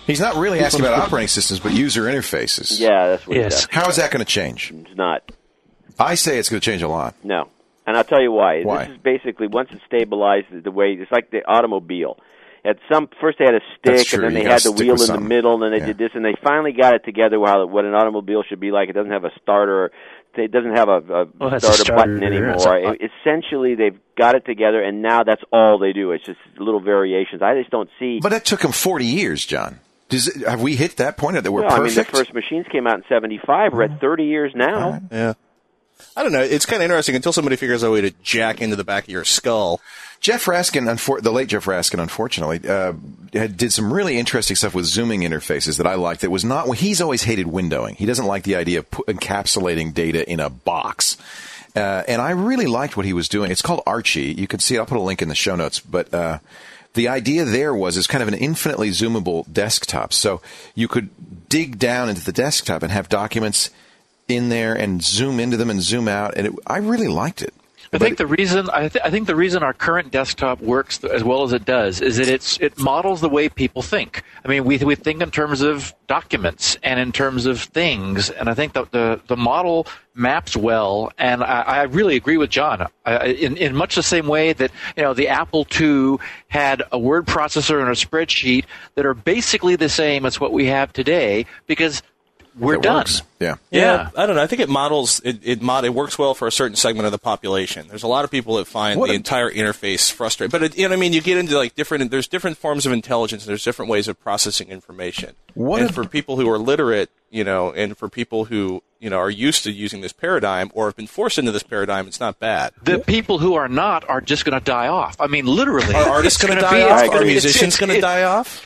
A: He's not really asking about operating systems, but user interfaces.
E: Yeah, that's what
F: Yes.
A: How is that going to change?
E: it's not.
A: I say it's going to change a lot.
E: No. And I'll tell you why.
A: Why?
E: This is basically, once it's stabilized, the way, it's like the automobile. First they had a
A: That's
E: stick,
A: true.
E: and then
A: You
E: they
A: gotta
E: had the
A: stick
E: wheel
A: with
E: in the
A: something.
E: middle, and then they
A: Yeah.
E: did this, and they finally got it together what an automobile should be like. It doesn't have a starter. It doesn't have a
F: Well, it has a
E: starter button
F: starter.
E: anymore. Essentially, they've got it together, and now that's all they do. It's just little variations. I just don't see...
A: But that took him 40 years, John. Have we hit that point that we're
E: Well, I mean,
A: perfect?
E: the first machines came out in 75. We're at 30 years now.
B: Yeah. I don't know. It's kind of interesting until somebody figures out a way to jack into the back of your skull.
A: Jeff Raskin, the late Jeff Raskin, unfortunately, did some really interesting stuff with zooming interfaces that I liked. That was not. He's always hated windowing. He doesn't like the idea of encapsulating data in a box. And I really liked what he was doing. It's called Archie. You can see it. I'll put a link in the show notes. But the idea there was it's kind of an infinitely zoomable desktop. So you could dig down into the desktop and have documents in there and zoom into them and zoom out. And I really liked it.
D: I think the reason our current desktop works as well as it does is that it models the way people think. I mean, we think in terms of documents and in terms of things, and I think that the model maps well. And I really agree with John in much the same way that the Apple II had a word processor and a spreadsheet that are basically the same as what we have today because we're done.
A: Works. Yeah.
B: Yeah, I don't know. I think it models it works well for a certain segment of the population. There's a lot of people that find the entire interface frustrating. But you know what I mean? You get into like there's different forms of intelligence. There's different ways of processing information. For people who are literate, and for people who are used to using this paradigm or have been forced into this paradigm, it's not bad.
D: The people who are not are just going to die off. I mean, literally.
B: Are artists going to die off? Are musicians going to die off?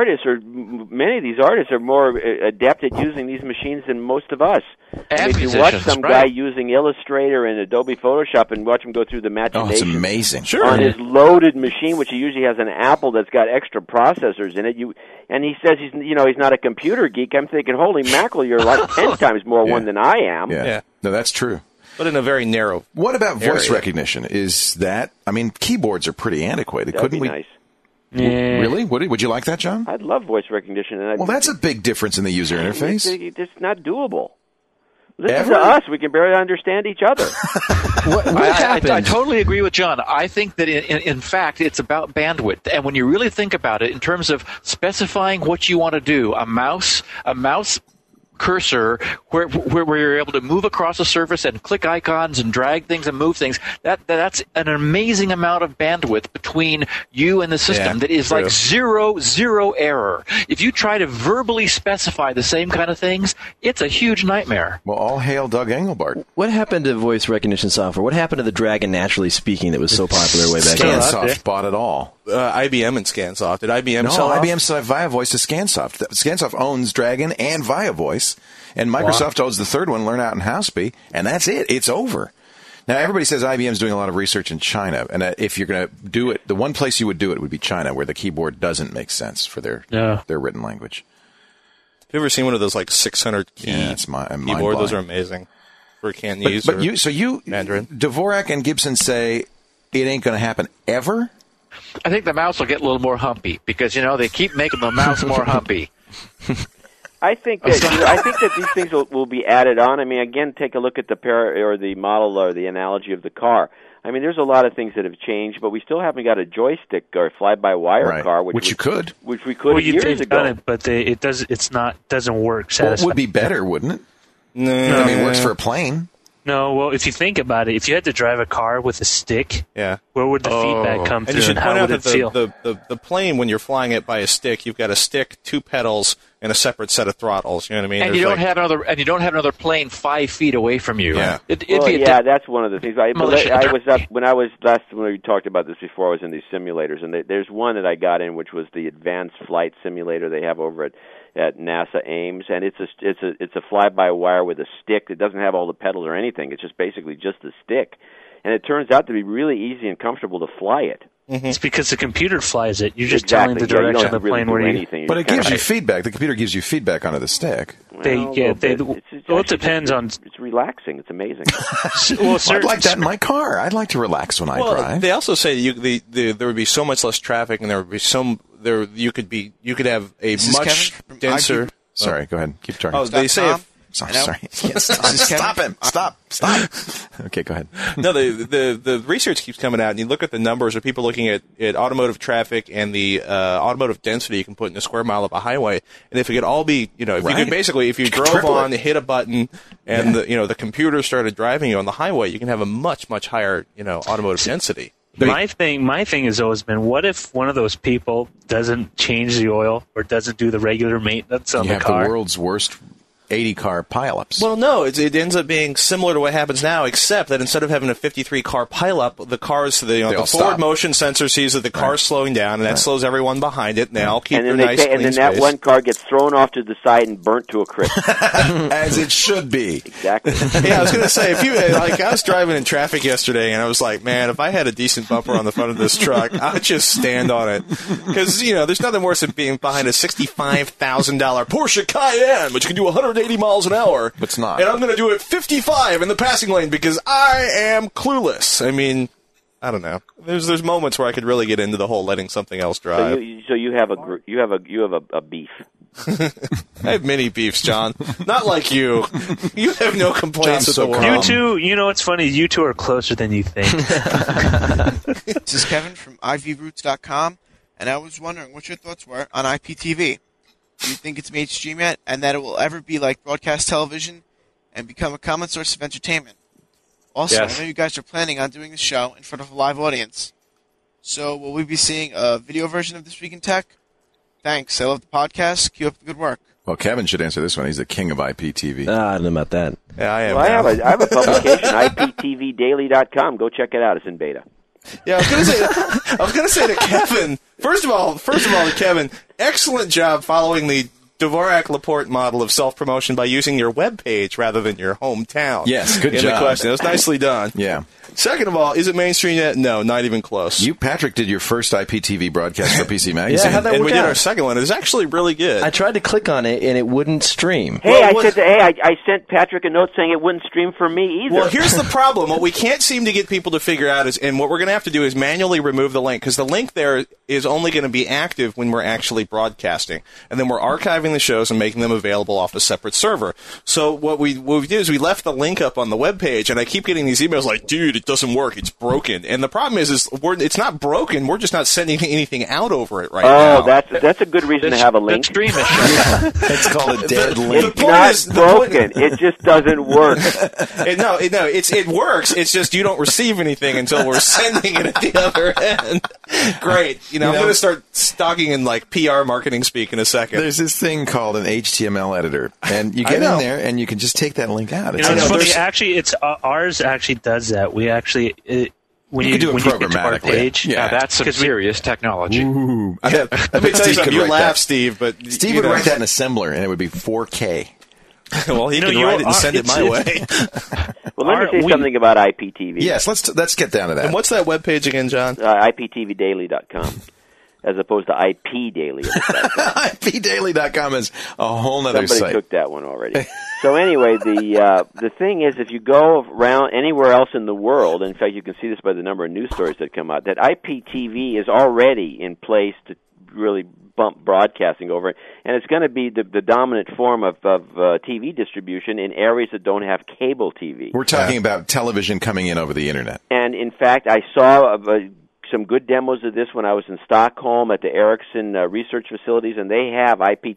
E: Many of these artists are more adept at using these machines than most of us.
D: And
E: if you watch some guy using Illustrator and Adobe Photoshop and watch him go through the machination
A: it's amazing.
B: Sure.
E: on his loaded machine, which he usually has an Apple that's got extra processors in it. And he says he's not a computer geek. I'm thinking, holy mackerel, you're like 10 times more one than I am.
A: Yeah. No, that's true.
B: But in a very narrow.
A: What about voice
B: area.
A: recognition? Is that? I mean, keyboards are pretty antiquated.
E: That'd be nice.
F: Yeah.
A: Really? Would you like that, John?
E: I'd love voice recognition.
A: Well, that's a big difference in the user interface.
E: It's not doable. Listen
A: Ever?
E: to us. We can barely understand each other.
C: What happened?
D: I totally agree with John. I think that, in fact, it's about bandwidth. And when you really think about it, in terms of specifying what you want to do, a mouse cursor where you're able to move across a surface and click icons and drag things and move things, that's an amazing amount of bandwidth between you and the system that is like zero error. If you try to verbally specify the same kind of things, it's a huge nightmare.
A: Well, all hail Doug Engelbart.
C: What happened to voice recognition software? What happened to the Dragon Naturally Speaking that was so popular way back then?
A: ScanSoft bought it all.
B: IBM and ScanSoft. Did IBM sell off?
A: IBM sold ViaVoice to ScanSoft. ScanSoft owns Dragon and ViaVoice, and Microsoft owns the third one, Learn Out and Houseby, and that's it. It's over. Now, everybody says IBM's doing a lot of research in China, and if you're going to do it, the one place you would do it would be China, where the keyboard doesn't make sense for their written language.
B: Have you ever seen one of those like 600 key
A: it's
B: keyboard? Those are amazing for Cantonese or Mandarin.
A: Dvorak and Gibson say it ain't going to happen ever?
D: I think the mouse will get a little more humpy because, they keep making the mouse more humpy.
E: I think that these things will be added on. I mean, again, take a look at the model or the analogy of the car. I mean, there's a lot of things that have changed, but we still haven't got a joystick or fly-by-wire car, which we could years ago.
F: Done it, but it doesn't work satisfying.
A: Well, it would be better, wouldn't it?
B: No.
A: I mean, it works for a plane.
F: No, well, if you think about it, if you had to drive a car with a stick,
B: where
F: would the feedback come
B: and
F: through?
B: you should
F: and
B: point
F: how
B: out
F: would
B: that
F: it feel?
B: the plane, when you're flying it by a stick, you've got a stick, 2 pedals, and a separate set of throttles. You know what I mean?
D: And you don't have another plane 5 feet away from you.
B: Yeah.
E: That's one of the things. I was up when we talked about this before. I was in these simulators, and there's one that I got in, which was the Advanced Flight Simulator they have over at NASA Ames, and it's a fly-by-wire with a stick. It doesn't have all the pedals or anything. It's just basically just a stick, and it turns out to be really easy and comfortable to fly it.
F: Mm-hmm. It's because the computer flies it. You're just telling the direction of the plane where you.
A: But it gives you feedback. The computer gives you feedback onto the stick.
F: It depends on.
E: It's relaxing. It's amazing.
A: I'd like that in my car. I'd like to relax when I drive.
B: They also say there would be so much less traffic, and there would be you could have a
I: This is
B: much
I: Kevin from
B: denser.
A: Sorry, go ahead. Keep talking.
B: Oh, they say if,
A: Sorry. Stop him. Stop. Okay, go ahead.
B: no, the research keeps coming out, and you look at the numbers of people looking at automotive traffic and the automotive density you can put in a square mile of a highway, and if it could all be, if you could basically, if you drove on, hit a button, and the computer started driving you on the highway, you can have a much higher, automotive density.
F: My thing has always been, what if one of those people doesn't change the oil or doesn't do the regular maintenance on
A: You
F: the
A: have
F: car?
A: the world's worst 80-car pileups.
B: Well, no, it ends up being similar to what happens now, except that instead of having a 53-car pileup, the cars, the forward
A: stop.
B: motion sensor sees that the car's slowing down, and that slows everyone behind it, and they all keep their nice
E: and
B: clean
E: then
B: space.
E: that one car gets thrown off to the side and burnt to a crisp.
A: As it should be.
E: Exactly.
B: Yeah, I was going to say, I was driving in traffic yesterday, and I was like, man, if I had a decent bumper on the front of this truck, I would just stand on it. Because, there's nothing worse than being behind a $65,000 Porsche Cayenne, which can do 180 miles an hour.
A: But it's not.
B: And I'm going to do it 55 in the passing lane because I am clueless. I mean, I don't know. There's moments where I could really get into the whole letting something else drive.
E: So you have a beef.
B: I have many beefs, John. Not like you. You have no complaints with the world.
F: You two, it's funny, you two are closer than you think.
I: This is Kevin from ivroots.com, and I was wondering what your thoughts were on IPTV. Do you think it's mainstream yet, and that it will ever be like broadcast television and become a common source of entertainment? Also,
D: Yes.
I: I know you guys are planning on doing the show in front of a live audience. So, will we be seeing a video version of This Week in Tech? Thanks. I love the podcast. Keep up the good work.
A: Well, Kevin should answer this one. He's the king of IPTV.
C: I don't know about that.
B: Yeah, I am.
E: Well,
B: now.
E: I have a publication, IPTVdaily.com. Go check it out. It's in beta.
B: Yeah, I was gonna say to Kevin. First of all, to Kevin, excellent job following the Dvorak-Laporte model of self-promotion by using your webpage rather than your hometown.
A: Yes, good
B: in
A: job.
B: The question. It was nicely done.
A: Yeah.
B: Second of all, is it mainstream yet? No, not even close.
A: You, Patrick, did your first IPTV broadcast for PC Magazine.
C: Yeah, how'd that
B: and
C: work
B: we did
C: out?
B: our second one. It was actually really good.
C: I tried to click on it, and it wouldn't stream.
E: Hey,
B: Well,
E: I sent Patrick a note saying it wouldn't stream for me either.
B: Well, here's the problem. What we can't seem to get people to figure out is, and what we're going to have to do is manually remove the link, because the link there is only going to be active when we're actually broadcasting. And then we're archiving the shows and making them available off a separate server. So what we did is we left the link up on the webpage, and I keep getting these emails like, dude, it doesn't work. It's broken. And the problem is it's not broken. We're just not sending anything out over it right now.
E: Oh, that's a good reason to have a link.
D: The stream is shut down.
A: It's called a dead
B: The
A: link.
E: It's
B: point
E: not
B: is- the
E: broken. It just doesn't work.
B: It works. It's just you don't receive anything until we're sending it at the other end. Great. I'm going to start stocking in like PR marketing speak in a second.
A: There's this thing called an HTML editor, and you get in there, and you can just take that link out. It's
F: It's funny.
B: there's-
F: Actually, it's ours. Actually, does that. We actually when
A: You
F: you
A: can do it
F: when you get to our
A: programmatically.
F: page.
A: Yeah.
D: Now, that's some
F: 'Cause we-
D: serious technology.
A: Ooh. I
B: Let me
A: bet
B: tell you
A: Steve
B: something.
A: could
B: You
A: write
B: laugh,
A: that.
B: Steve, but
A: Steve would write that in assembler, and it would be 4K.
B: Well, he can
F: you
B: write it and
F: are-
B: send it my way.
E: Well, let me say something about IPTV.
A: Yes, let's get down to that.
B: And what's that webpage again, John?
E: IPTVdaily.com, as opposed to IP Daily.
A: IPdaily.com is a whole nother
E: Somebody
A: site.
E: took that one already. So anyway, the thing is, if you go around anywhere else in the world, in fact, you can see this by the number of news stories that come out, that IPTV is already in place to really bump broadcasting over it, and it's going to be the dominant form of TV distribution in areas that don't have cable TV.
A: We're talking about television coming in over the internet.
E: And in fact, I saw some good demos of this when I was in Stockholm at the Ericsson research facilities, and they have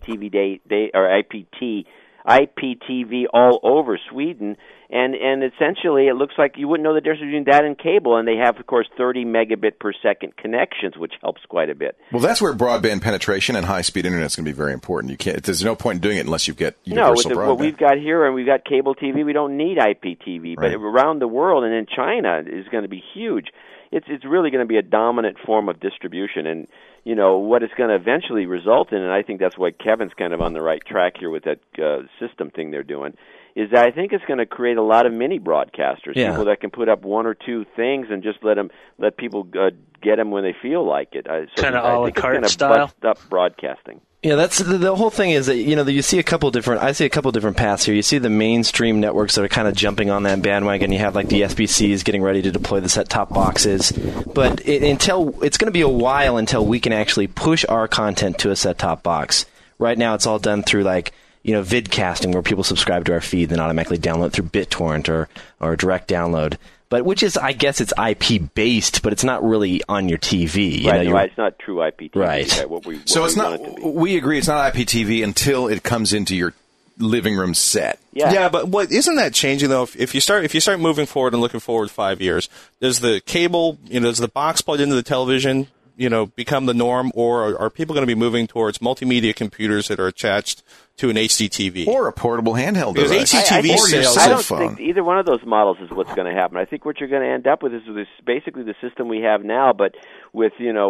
E: IPTV all over Sweden, and essentially it looks like you wouldn't know the difference between that and cable, and they have, of course, 30 megabit per second connections, which helps quite a bit.
A: Well, that's where broadband penetration and high-speed internet is going to be very important. You can't. There's no point in doing it unless you get
E: No, with
A: universal broadband.
E: what we've got here, and we've got cable TV, we don't need IPTV, but
A: Right.
E: around the world and in China is going to be huge. It's really going to be a dominant form of distribution, and what it's going to eventually result in, and I think that's why Kevin's kind of on the right track here with that system thing they're doing, is that I think it's going to create a lot of mini broadcasters, people that can put up one or two things and just let people get them when they feel like it.
F: Kinda a la carte
E: it's going to
F: style?
E: bust up broadcasting.
C: Yeah, that's the whole thing is that, you see I see a couple different paths here. You see the mainstream networks that are kind of jumping on that bandwagon. You have like the SBCs getting ready to deploy the set-top boxes. But it's going to be a while until we can actually push our content to a set-top box. Right now it's all done through vidcasting, where people subscribe to our feed, then automatically download through BitTorrent or direct download. But which is, I guess it's IP based, but it's not really on your TV.
E: Right, it's not true IPTV.
C: Right.
A: So it's not. We agree, it's not IPTV until it comes into your living room set.
B: Yeah, but isn't that changing though? If you start moving forward and looking forward 5 years, does the cable, does the box plugged into the television, become the norm, or are people going to be moving towards multimedia computers that are attached to an HDTV
A: or a portable handheld
B: device? Because HDTV sales,
E: I don't think either one of those models is what's going to happen. I think what you're going to end up with is basically the system we have now, but with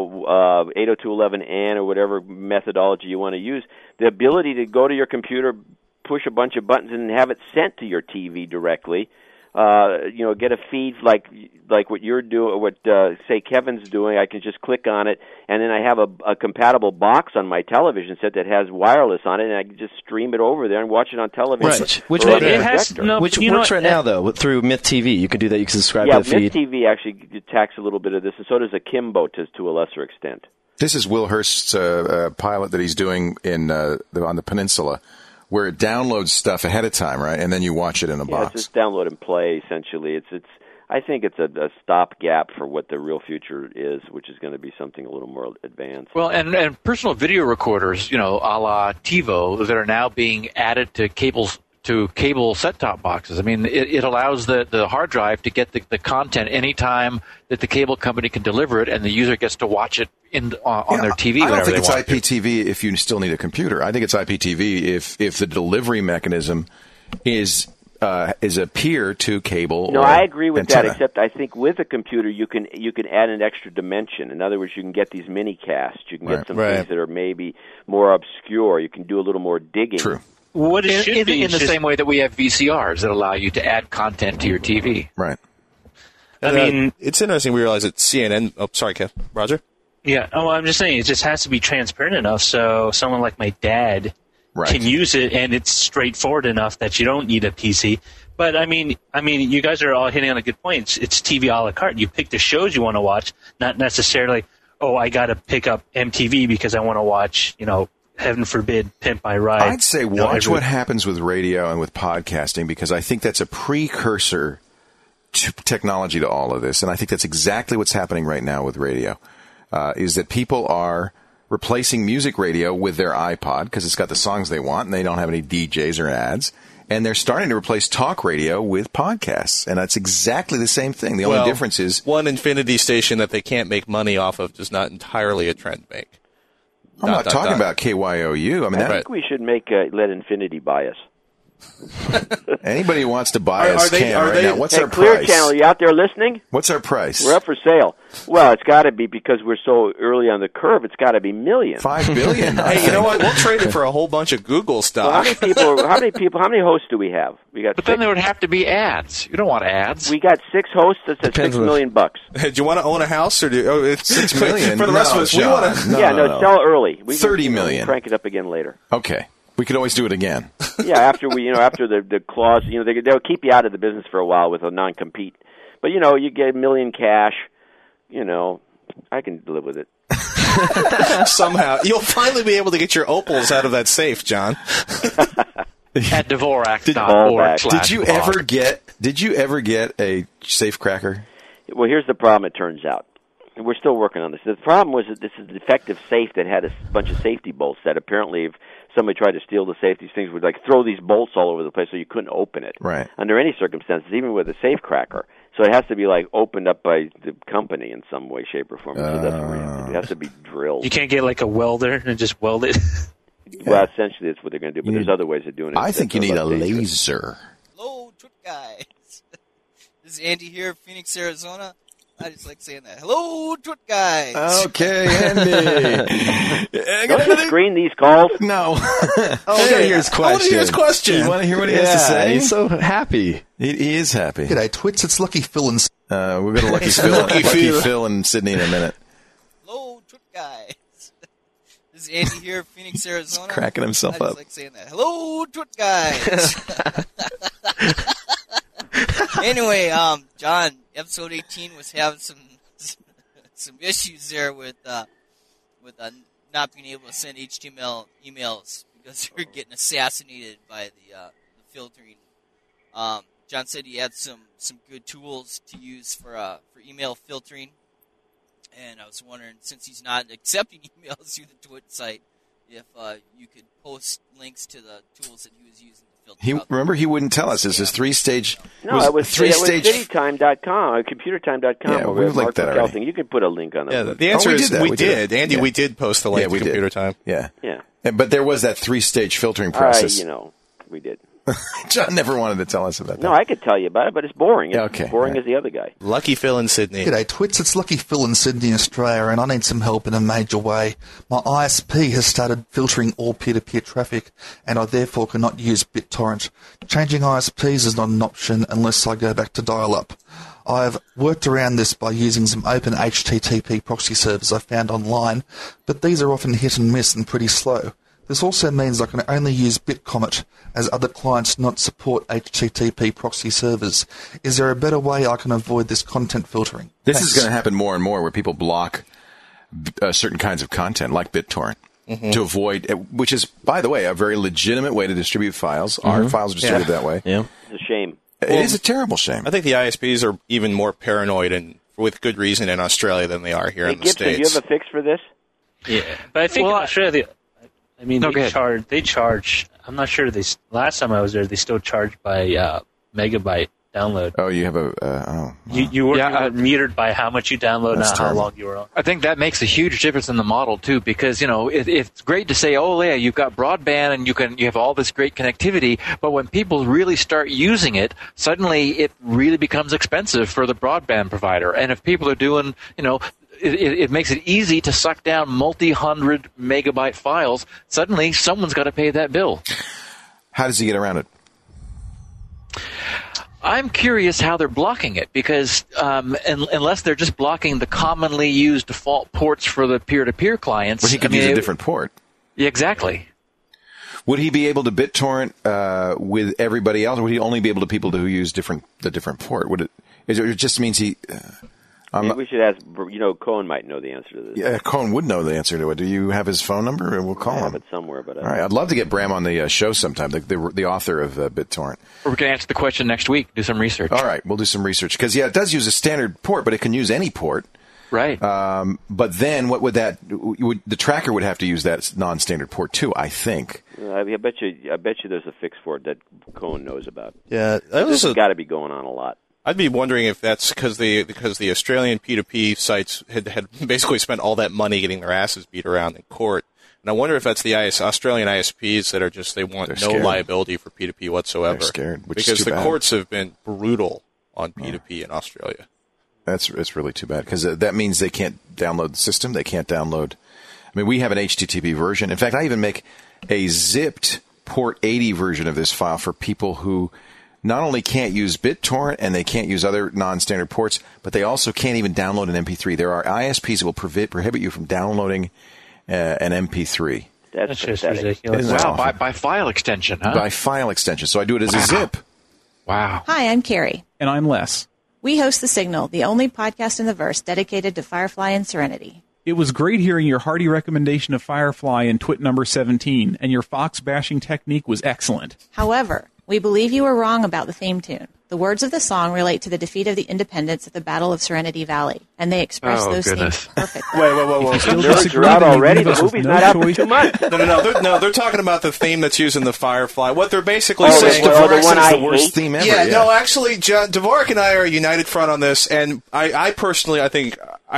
E: 802.11n or whatever methodology you want to use, the ability to go to your computer, push a bunch of buttons, and have it sent to your TV directly. Get a feed like what you're doing, what say Kevin's doing. I can just click on it, and then I have a compatible box on my television set that has wireless on it, and I can just stream it over there and watch it on television.
C: Right, which works right now though through Myth TV. You can do that. You can subscribe to the feed.
E: Myth TV actually attacks a little bit of this, and so does Akimbo to a lesser extent.
A: This is Will Hurst's pilot that he's doing on the peninsula, where it downloads stuff ahead of time, right, and then you watch it in a box.
E: It's just download and play, essentially. I think it's a stopgap for what the real future is, which is going to be something a little more advanced.
D: Well, and personal video recorders, a la TiVo, that are now being added to cable set-top boxes. I mean, it allows the hard drive to get the content anytime that the cable company can deliver it, and the user gets to watch it on their TV.
A: I don't think it's IPTV if you still need a computer. I think it's IPTV if the delivery mechanism is a peer to cable.
E: No, I agree with
A: antenna.
E: that. Except I think with a computer you can add an extra dimension. In other words, you can get these mini casts. You can get some things that are maybe more obscure. You can do a little more digging.
A: True.
F: What it should be
D: in the same way that we have VCRs that allow you to add content to your TV.
A: Right.
F: I mean,
B: it's interesting. We realize that CNN. Oh, sorry, Kev. Roger.
F: Yeah. Oh, I'm just saying it just has to be transparent enough so someone like my dad can use it, and it's straightforward enough that you don't need a PC. But I mean, you guys are all hitting on a good point. It's TV a la carte. You pick the shows you want to watch, not necessarily. Oh, I got to pick up MTV because I want to watch, heaven forbid, Pimp My Ride.
A: I'd say watch what happens with radio and with podcasting, because I think that's a precursor to technology to all of this. And I think that's exactly what's happening right now with radio, is that people are replacing music radio with their iPod because it's got the songs they want and they don't have any DJs or ads. And they're starting to replace talk radio with podcasts. And that's exactly the same thing. The only difference is
B: one infinity station that they can't make money off of does not entirely a trend make.
A: I'm not talking about KYOU. I
E: think we should let Infinity buy us.
A: Anybody who wants to buy us can right now. What's our
E: Clear
A: price?
E: Channel, are you out there listening?
A: What's our price?
E: We're up for sale. Well, it's got to be, because we're so early on the curve, it's got to be millions.
A: $5 billion.
B: Hey, you know what? We'll trade it for a whole bunch of Google stuff.
E: Well, how many hosts do we have? We got.
D: But then there would have to be ads. You don't want ads.
E: We got 6 hosts. That's at $6 million.
B: Do you want to own a house, or it's $6 million for the rest of us?
A: John,
B: we want to.
E: Sell early.
A: $30 million.
E: Crank it up again later.
A: Okay. We could always do it again.
E: Yeah, after the clause, they'll keep you out of the business for a while with a non-compete. But you get $1 million cash. I can live with it.
B: Somehow you'll finally be able to get your opals out of that safe, John.
D: At Dvorak.org.
A: Did you ever get a safe cracker?
E: Well, here's the problem. It turns out. We're still working on this. The problem was that this is a defective safe that had a bunch of safety bolts that apparently, if somebody tried to steal the safe, these things would throw these bolts all over the place, so you couldn't open it.
A: Right.
E: Under any circumstances, even with a safe cracker. So it has to be opened up by the company in some way, shape, or form. So that's what we have to do. It has to be drilled.
F: You can't get a welder and just weld it.
E: Well, essentially, that's what they're going to do. But there's other ways of doing it.
A: I think you need a laser.
J: Hello, Twit guys. This is Andy here, Phoenix, Arizona. I just like saying that. Hello, Twit guys.
A: Okay, Andy.
E: Don't you screen these calls?
A: No.
C: I want to hear his question.
B: I want to hear his question.
A: You want to hear what he has to say?
C: He's so happy.
A: He is happy.
K: G'day, Twits. It's Lucky Phil and...
A: We're going to Lucky Phil and Sydney in a minute.
J: Hello, Twit guys. This This is Andy here, Phoenix, Arizona.
A: He's cracking himself
J: I just
A: up.
J: like saying that. Hello, Twit guys. Anyway, John, episode 18 was having some issues there with not being able to send HTML emails because they're getting assassinated by the filtering. John said he had some good tools to use for email filtering, and I was wondering, since he's not accepting emails through the Twit site, if you could post links to the tools that he was using to filter.
A: Remember, he wouldn't tell us. It's this three-stage.
E: No, it was citytime.com, computertime.com.
A: Yeah, we've linked that already.
E: You can put a link on that.
B: Yeah, the answer is we did. Andy,
A: yeah.
B: we did post the link to Computer Time.
A: Yeah.
E: Yeah.
A: But there was that three-stage filtering process.
E: We did.
A: John never wanted to tell us about that.
E: No, I could tell you about it, but it's boring. It's
A: okay.
E: boring as the other guy.
B: Lucky Phil in Sydney.
K: G'day, Twits. It's Lucky Phil in Sydney, Australia, and I need some help in a major way. My ISP has started filtering all peer-to-peer traffic, and I therefore cannot use BitTorrent. Changing ISPs is not an option unless I go back to dial-up. I have worked around this by using some open HTTP proxy servers I found online, but these are often hit and miss and pretty slow. This also means I can only use BitComet, as other clients not support HTTP proxy servers. Is there a better way I can avoid this content filtering?
A: This is going to happen more and more, where people block certain kinds of content, like BitTorrent, to avoid, which is, by the way, a very legitimate way to distribute files. Our files are distributed that way.
C: Yeah.
E: It's a shame.
A: It is a terrible shame.
B: I think the ISPs are even more paranoid, and with good reason, in Australia than they are here in the
E: Gibson,
B: States.
E: do you have a fix for this?
F: Yeah, but I think in Australia, they charge. I'm not sure. Last time I was there, they still charge by megabyte download.
A: Oh, you have a.
F: You were metered by how much you download, not how long you were on.
D: I think that makes a huge difference in the model too, because it's great to say, oh yeah, you've got broadband and you have all this great connectivity, but when people really start using it, suddenly it really becomes expensive for the broadband provider. And if people are doing, it makes it easy to suck down multi-hundred megabyte files. Suddenly, someone's got to pay that bill.
A: How does he get around it?
D: I'm curious how they're blocking it, because unless they're just blocking the commonly used default ports for the peer-to-peer clients.
A: But he could use a different port.
D: Yeah, exactly.
A: Would he be able to BitTorrent with everybody else, or would he only be able to people who use the different port? It just means he...
E: we should ask, Cohen might know the answer to this.
A: Yeah, Cohen would know the answer to it. Do you have his phone number? We'll call him.
E: I have it somewhere. But
A: all right, I'd love to get Bram on the show sometime, the author of BitTorrent.
D: Or we can answer the question next week, do some research.
A: All right, we'll do some research. Because, it does use a standard port, but it can use any port.
D: Right.
A: But then what would the tracker would have to use that non-standard port too, I think.
E: I bet you there's a fix for it that Cohen knows about.
B: Yeah,
E: this has got to be going on a lot.
B: I'd be wondering if that's because the Australian P2P sites had basically spent all that money getting their asses beat around in court. And I wonder if that's the Australian ISPs that are they want no liability for P2P whatsoever.
A: They're scared,
B: because the courts have been brutal on P2P in Australia.
A: It's really too bad, because that means they can't download the system. They can't download. I mean, we have an HTTP version. In fact, I even make a zipped port 80 version of this file for people who not only can't use BitTorrent and they can't use other non-standard ports, but they also can't even download an MP3. There are ISPs that will prohibit you from downloading an MP3.
J: That's
F: just ridiculous.
D: Wow, by file extension, huh?
A: By file extension. So I do it as a zip.
D: Wow.
L: Hi, I'm Carrie.
M: And I'm Les.
L: We host The Signal, the only podcast in the verse dedicated to Firefly and Serenity.
M: It was great hearing your hearty recommendation of Firefly in Twit number 17, and your fox bashing technique was excellent.
L: However, we believe you were wrong about the theme tune. The words of the song relate to the defeat of the Independents at the Battle of Serenity Valley, and they express those themes perfectly.
M: Whoa.
E: Nerds are out already. The movie's not out for 2 months.
B: No, they're talking about the theme that's used in the Firefly. What they're basically saying
E: the one is the worst
A: theme ever.
B: Yeah, no, actually, Dvorak and I are a united front on this, and I personally, I think,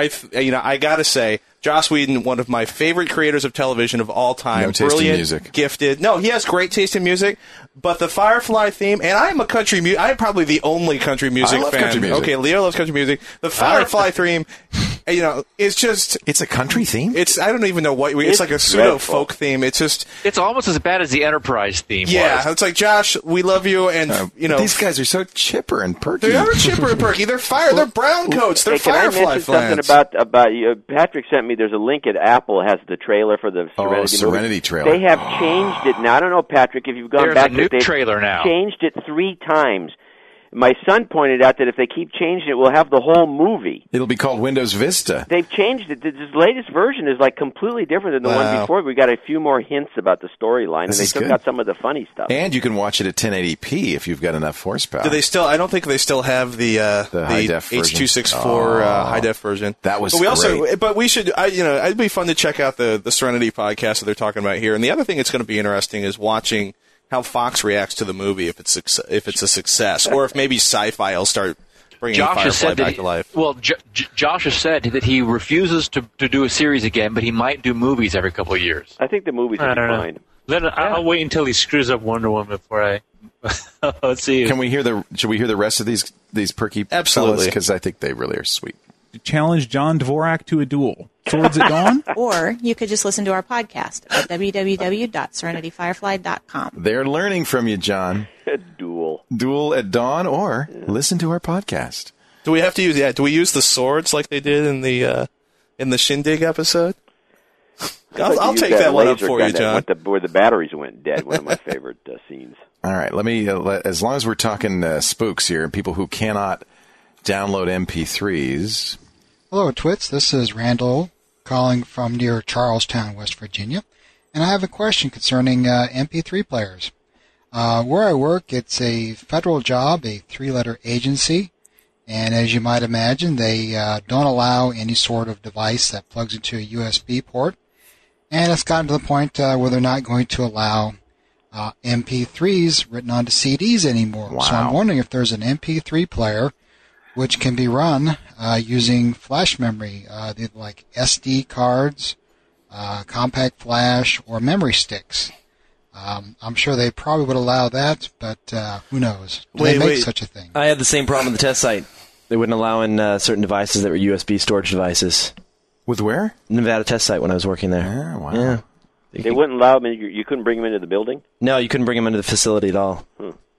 B: I gotta say, Joss Whedon, one of my favorite creators of television of all time.
A: No taste
B: brilliant,
A: in music.
B: Gifted. No, he has great taste in music, but the Firefly theme, and I'm a country music, I'm probably the only country music
A: I love
B: fan.
A: country music.
B: Okay, Leo loves country music. The Firefly theme
A: It's a country theme?
B: I don't even know what... It's like a pseudo-folk theme.
D: It's almost as bad as the Enterprise theme
B: was. It's like, Josh, we love you, and,
A: These guys are so chipper and perky.
B: They are chipper and perky. They're they're brown coats. They're Firefly
E: Can I mention something about you? Patrick sent me, there's a link at Apple, has the trailer for the Serenity movie.
A: Serenity trailer.
E: They have changed it. Now, I don't know, Patrick, if you've gone back...
D: There's a new trailer now.
E: Changed it 3 times. My son pointed out that if they keep changing it, we'll have the whole movie.
A: It'll be called Windows Vista.
E: They've changed it. This latest version is like completely different than the one before. We got a few more hints about the storyline, and they took out some of the funny stuff.
A: And you can watch it at 1080p if you've got enough horsepower.
B: Do they still? I don't think they still have the
A: high def
B: H.264 high def version.
A: That was
B: great. But we should. It'd be fun to check out the Serenity podcast that they're talking about here. And the other thing that's going to be interesting is watching how Fox reacts to the movie if it's a success, or if maybe Sci-Fi will start bringing Firefly back to life.
D: Well, Josh has said that he refuses to do a series again, but he might do movies every couple of years.
E: I think the movies will be fine.
F: I'll wait until he screws up Wonder Woman before I... Let's see.
A: Should we hear the rest of these perky
B: Absolutely.
A: Because I think they really are sweet.
M: Challenge John Dvorak to a duel. Swords at Dawn?
L: Or you could just listen to our podcast at www.serenityfirefly.com.
A: They're learning from you, John.
E: Duel
A: at dawn, or listen to our podcast.
B: Do we have to use? Do we use the swords like they did in the Shindig episode? I'll take that one up for you, John.
E: Where the batteries went dead. One of my favorite scenes.
A: All right, let me. As long as we're talking spooks here and people who cannot download MP3s.
N: Hello, Twits. This is Randall calling from near Charlestown, West Virginia, and I have a question concerning MP3 players. Where I work, it's a federal job, a 3-letter agency, and as you might imagine, they don't allow any sort of device that plugs into a USB port, and it's gotten to the point where they're not going to allow MP3s written onto CDs anymore.
A: Wow.
N: So I'm wondering if there's an MP3 player which can be run using flash memory, like SD cards, compact flash, or memory sticks. I'm sure they probably would allow that, but who knows? Do they make such a thing?
C: I had the same problem with the test site. They wouldn't allow in certain devices that were USB storage devices.
A: With where?
C: Nevada test site when I was working there.
A: Yeah, wow.
C: Yeah.
E: They wouldn't allow them. You couldn't bring them into the building?
C: No, you couldn't bring them into the facility at all.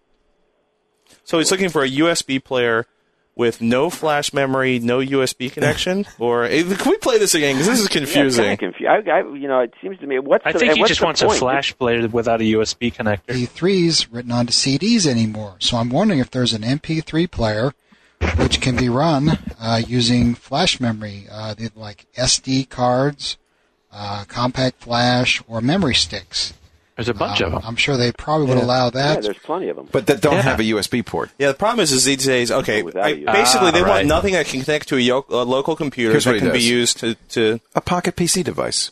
B: So he's looking for a USB player with no flash memory, no USB connection? Or can we play this again? Because this is confusing.
E: Yeah, kind of it seems to me.
F: I think he just wants a flash player without a USB connector.
N: MP3s written onto CDs anymore. So I'm wondering if there's an MP3 player which can be run using flash memory, like SD cards, compact flash, or memory sticks.
D: There's a bunch of them.
N: I'm sure they probably would allow that.
E: Yeah, there's plenty of them.
A: But that don't have a USB port.
B: Yeah, the problem is these days, basically they want nothing that can connect to a local computer that can be used to...
A: A pocket PC device.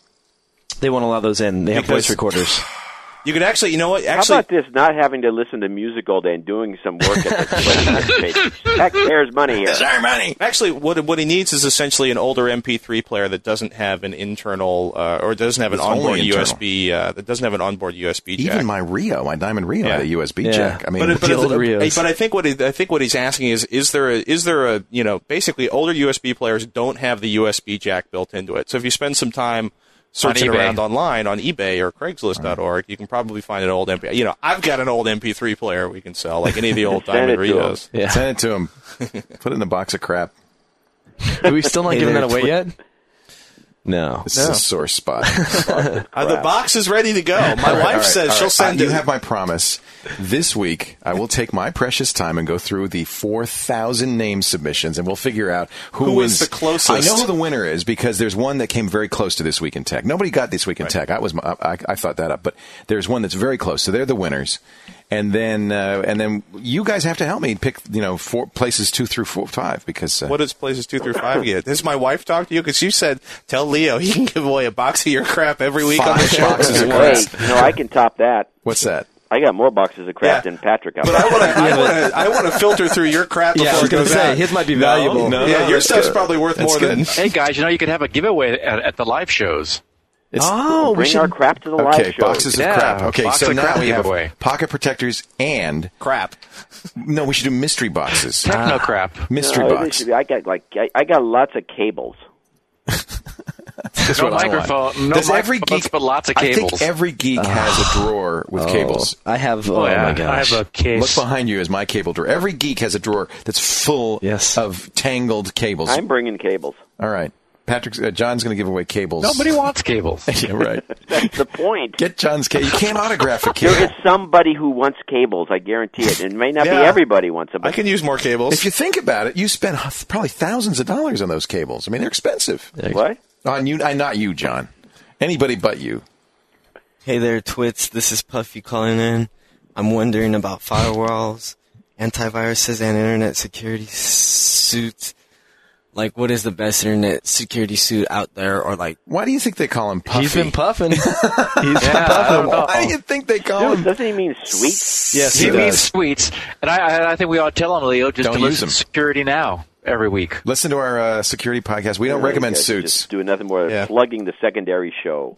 C: They won't allow those in. They have voice recorders.
B: You could actually, you know what?
E: How about this, not having to listen to music all day and doing some work at the place? Taxpayers' money here.
A: It's our money.
B: Actually, what he needs is essentially an older MP3 player that doesn't have an internal, or doesn't have an onboard USB, that doesn't have an onboard USB jack.
A: Even my Diamond Rio had a USB jack. I mean,
B: but I think what he's asking is there a basically older USB players don't have the USB jack built into it. So if you spend some time searching around online on eBay or Craigslist.org, you can probably find an old MP. I've got an old MP3 player we can sell, like any of the old Diamond Rios.
A: Yeah. Send it to him. Put it in a box of crap.
C: Are we still not giving that away yet? No.
A: This is a sore spot.
B: The box is ready to go. My wife says she'll send it.
A: You have my promise. This week, I will take my precious time and go through the 4,000 name submissions, and we'll figure out who wins.
B: The closest.
A: I know who the winner is because there's one that came very close to This Week in Tech. Nobody got This Week in Tech. I thought that up, but there's one that's very close. So they're the winners. And then you guys have to help me pick, 4 places 2 through 5 because
B: what does places 2 through 5 get? Has my wife talked to you? Because you said tell Leo he can give away a box of your crap every week on the show.
A: Boxes of crap.
E: I can top that.
A: What's that?
E: I got more boxes of crap than Patrick.
B: But I want to filter through your crap before it goes out.
C: His might be valuable.
B: No, your stuff's probably worth more than.
D: Hey guys, you could have a giveaway at the live shows.
E: We'll bring our crap to the live show.
A: Boxes of crap. Okay, so now we have pocket protectors and
B: crap.
A: No, we should do mystery boxes.
D: Techno crap.
A: Mystery box.
E: I got lots of cables.
D: No microphone, no microphones, but lots of cables.
A: I think every geek has a drawer with cables.
C: I have. My gosh!
F: I have a case.
A: Look behind you is my cable drawer. Every geek has a drawer that's full of tangled cables.
E: I'm bringing cables.
A: All right. John's going to give away cables.
D: Nobody wants cables.
A: Yeah, right.
E: That's the point.
A: Get John's cable. You can't autograph a cable.
E: There is somebody who wants cables. I guarantee it. It may not be everybody wants them.
B: I can use more cables.
A: If you think about it, you spend probably thousands of dollars on those cables. I mean, they're expensive.
E: What?
A: On you, not you, John. Anybody but you.
O: Hey there, Twits. This is Puffy calling in. I'm wondering about firewalls, antiviruses, and internet security suits. Like, what is the best internet security suit out there? Or like,
A: why do you think they call him Puffy?
C: He's been puffing. He's been
A: puffing. Why do you think they call him?
E: Doesn't he mean sweet?
D: Yes, he means sweets. And I think we ought to tell him, Leo, just to listen to Security Now every week.
A: Listen to our security podcast. We don't recommend suits.
E: Just doing nothing more than plugging the secondary show.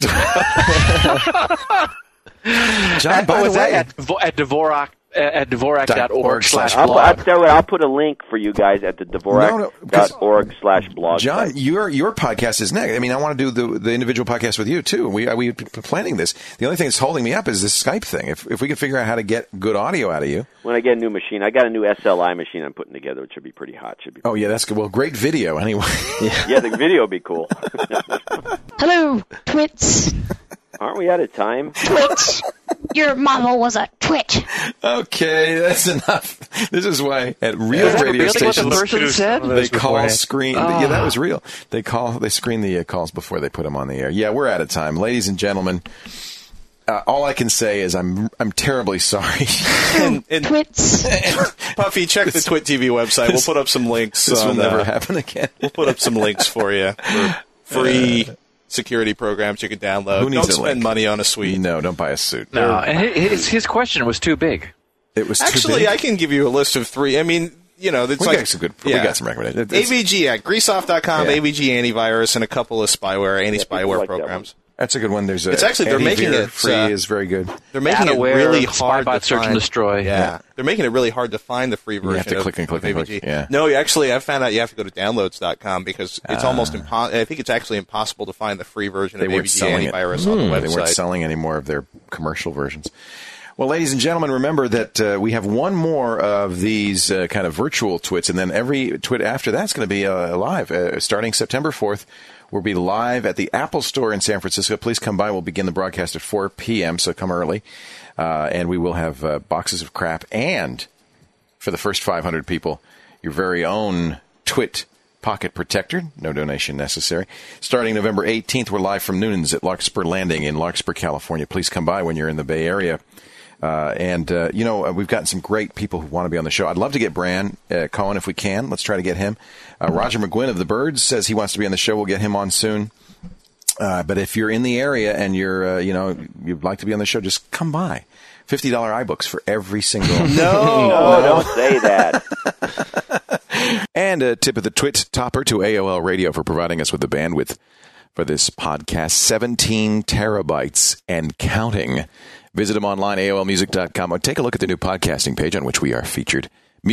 A: John, by the way,
D: at Dvorak.org/blog.
E: I'll put a link for you guys at the Dvorak.org/blog.
A: John, your podcast is next. I mean, I want to do the individual podcast with you too. We've been planning this. The only thing that's holding me up is this Skype thing. If we can figure out how to get good audio out of you.
E: When I get a new machine, I got a new SLI machine I'm putting together, which should be pretty hot.
A: Oh yeah, that's good. Well, great video anyway.
E: Yeah, the video will be cool.
P: Hello, Twits.
E: Aren't we out of time?
P: Twits. Your mama was a twit.
A: Okay, that's enough. This is why at real radio stations they call screen. Yeah, that was real. They screen the calls before they put them on the air. Yeah, we're out of time, ladies and gentlemen. All I can say is I'm terribly sorry.
B: and
P: Twits.
B: Puffy, check the Twit TV website. We'll put up some links.
A: This will never happen again.
B: We'll put up some links for you for free security programs you can download.
A: Who needs
B: don't spend money on a suite.
A: No, don't buy a suit.
D: No, and his question was too big.
A: It was
B: actually
A: too big?
B: I can give you a list of 3. I mean, it's
A: we got some recommendations.
B: AVG at Greaseoff.com, AVG antivirus, and a couple of anti-spyware programs.
A: That's a good one. There's
B: it's actually they're making it
A: free is very good.
B: They're making it really hard to
D: search
B: find.
D: And destroy.
B: Yeah, they're making it really hard to find the free version.
A: You have to click and click and
B: AVG.
A: click. Yeah.
B: No, actually, I found out you have to go to downloads.com because it's almost impossible. I think it's actually impossible to find the free version of AVG antivirus on the website.
A: They weren't selling any more of their commercial versions. Well, ladies and gentlemen, remember that we have one more of these kind of virtual twits, and then every twit after that's going to be live starting September 4th. We'll be live at the Apple Store in San Francisco. Please come by. We'll begin the broadcast at 4 p.m., so come early. And we will have boxes of crap and, for the first 500 people, your very own Twit pocket protector. No donation necessary. Starting November 18th, we're live from Noonan's at Larkspur Landing in Larkspur, California. Please come by when you're in the Bay Area. We've gotten some great people who want to be on the show. I'd love to get Bran Cohen if we can. Let's try to get him. Roger McGuinn of the Birds says he wants to be on the show. We'll get him on soon. But if you're in the area and you'd like to be on the show, just come by. $50 iBooks for every single.
E: No, don't say that.
A: And a tip of the Twit topper to AOL Radio for providing us with the bandwidth for this podcast. 17 terabytes and counting. Visit them online, AOLmusic.com, or take a look at the new podcasting page on which we are featured.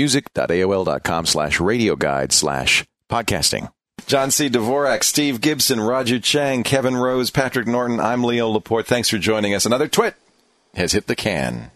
A: music.aol.com/radioguide/podcasting. John C. Dvorak, Steve Gibson, Roger Chang, Kevin Rose, Patrick Norton. I'm Leo Laporte. Thanks for joining us. Another Twit has hit the can.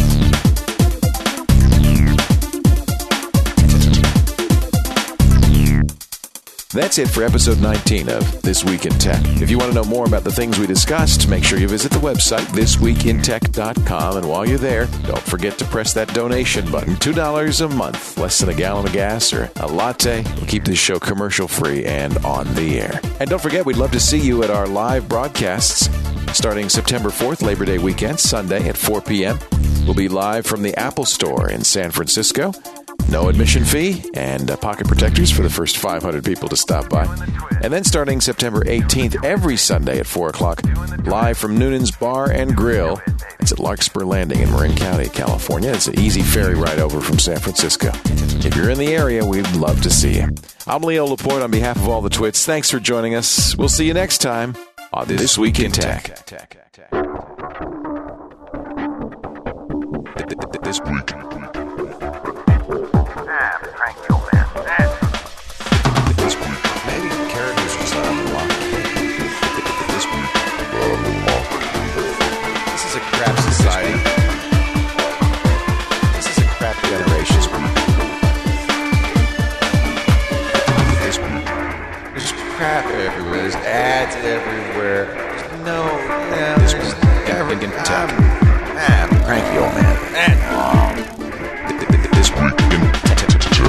A: That's it for episode 19 of This Week in Tech. If you want to know more about the things we discussed, make sure you visit the website, thisweekintech.com. And while you're there, don't forget to press that donation button. $2 a month, less than a gallon of gas or a latte will keep this show commercial-free and on the air. And don't forget, we'd love to see you at our live broadcasts starting September 4th, Labor Day weekend, Sunday at 4 p.m. We'll be live from the Apple Store in San Francisco. No admission fee and pocket protectors for the first 500 people to stop by. And then starting September 18th, every Sunday at 4 o'clock, live from Noonan's Bar and Grill. It's at Larkspur Landing in Marin County, California. It's an easy ferry ride over from San Francisco. If you're in the area, we'd love to see you. I'm Leo Laporte on behalf of all the Twits. Thanks for joining us. We'll see you next time on This Week in Tech. This week. Maybe characters just not unlocked. This week. This is a crap society. This is a crap generation. There's crap everywhere. There's ads everywhere. There's no. Cranky old man. This week in tech.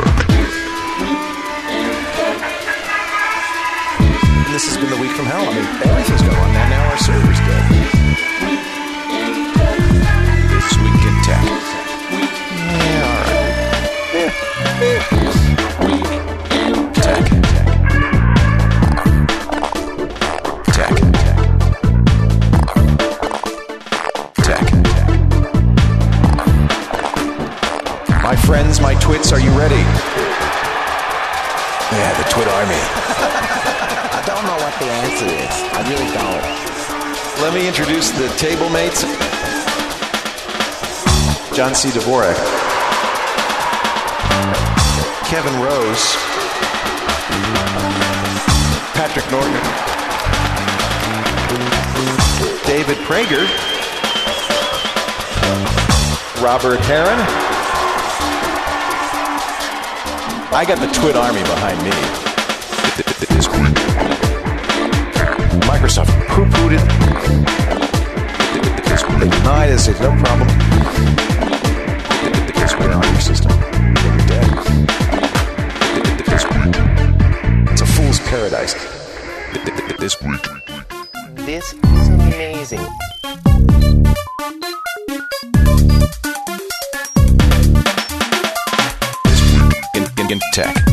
A: This has been the week from hell. I mean, everything's going on now our server's dead. This week in tech. Yeah, all right. Tech. My friends, my twits, are you ready? Yeah, the twit army.
Q: I don't know what the answer is. I really don't.
A: Let me introduce the table mates. John C. Dvorak, Kevin Rose, Patrick Norton, David Prager, Robert Heron. I got the twit army behind me. Microsoft poo-pooed it. They denied it. Said, no problem. We're on your system. You're dead. It's a fool's paradise. This week.
Q: This is amazing.
A: This week in tech.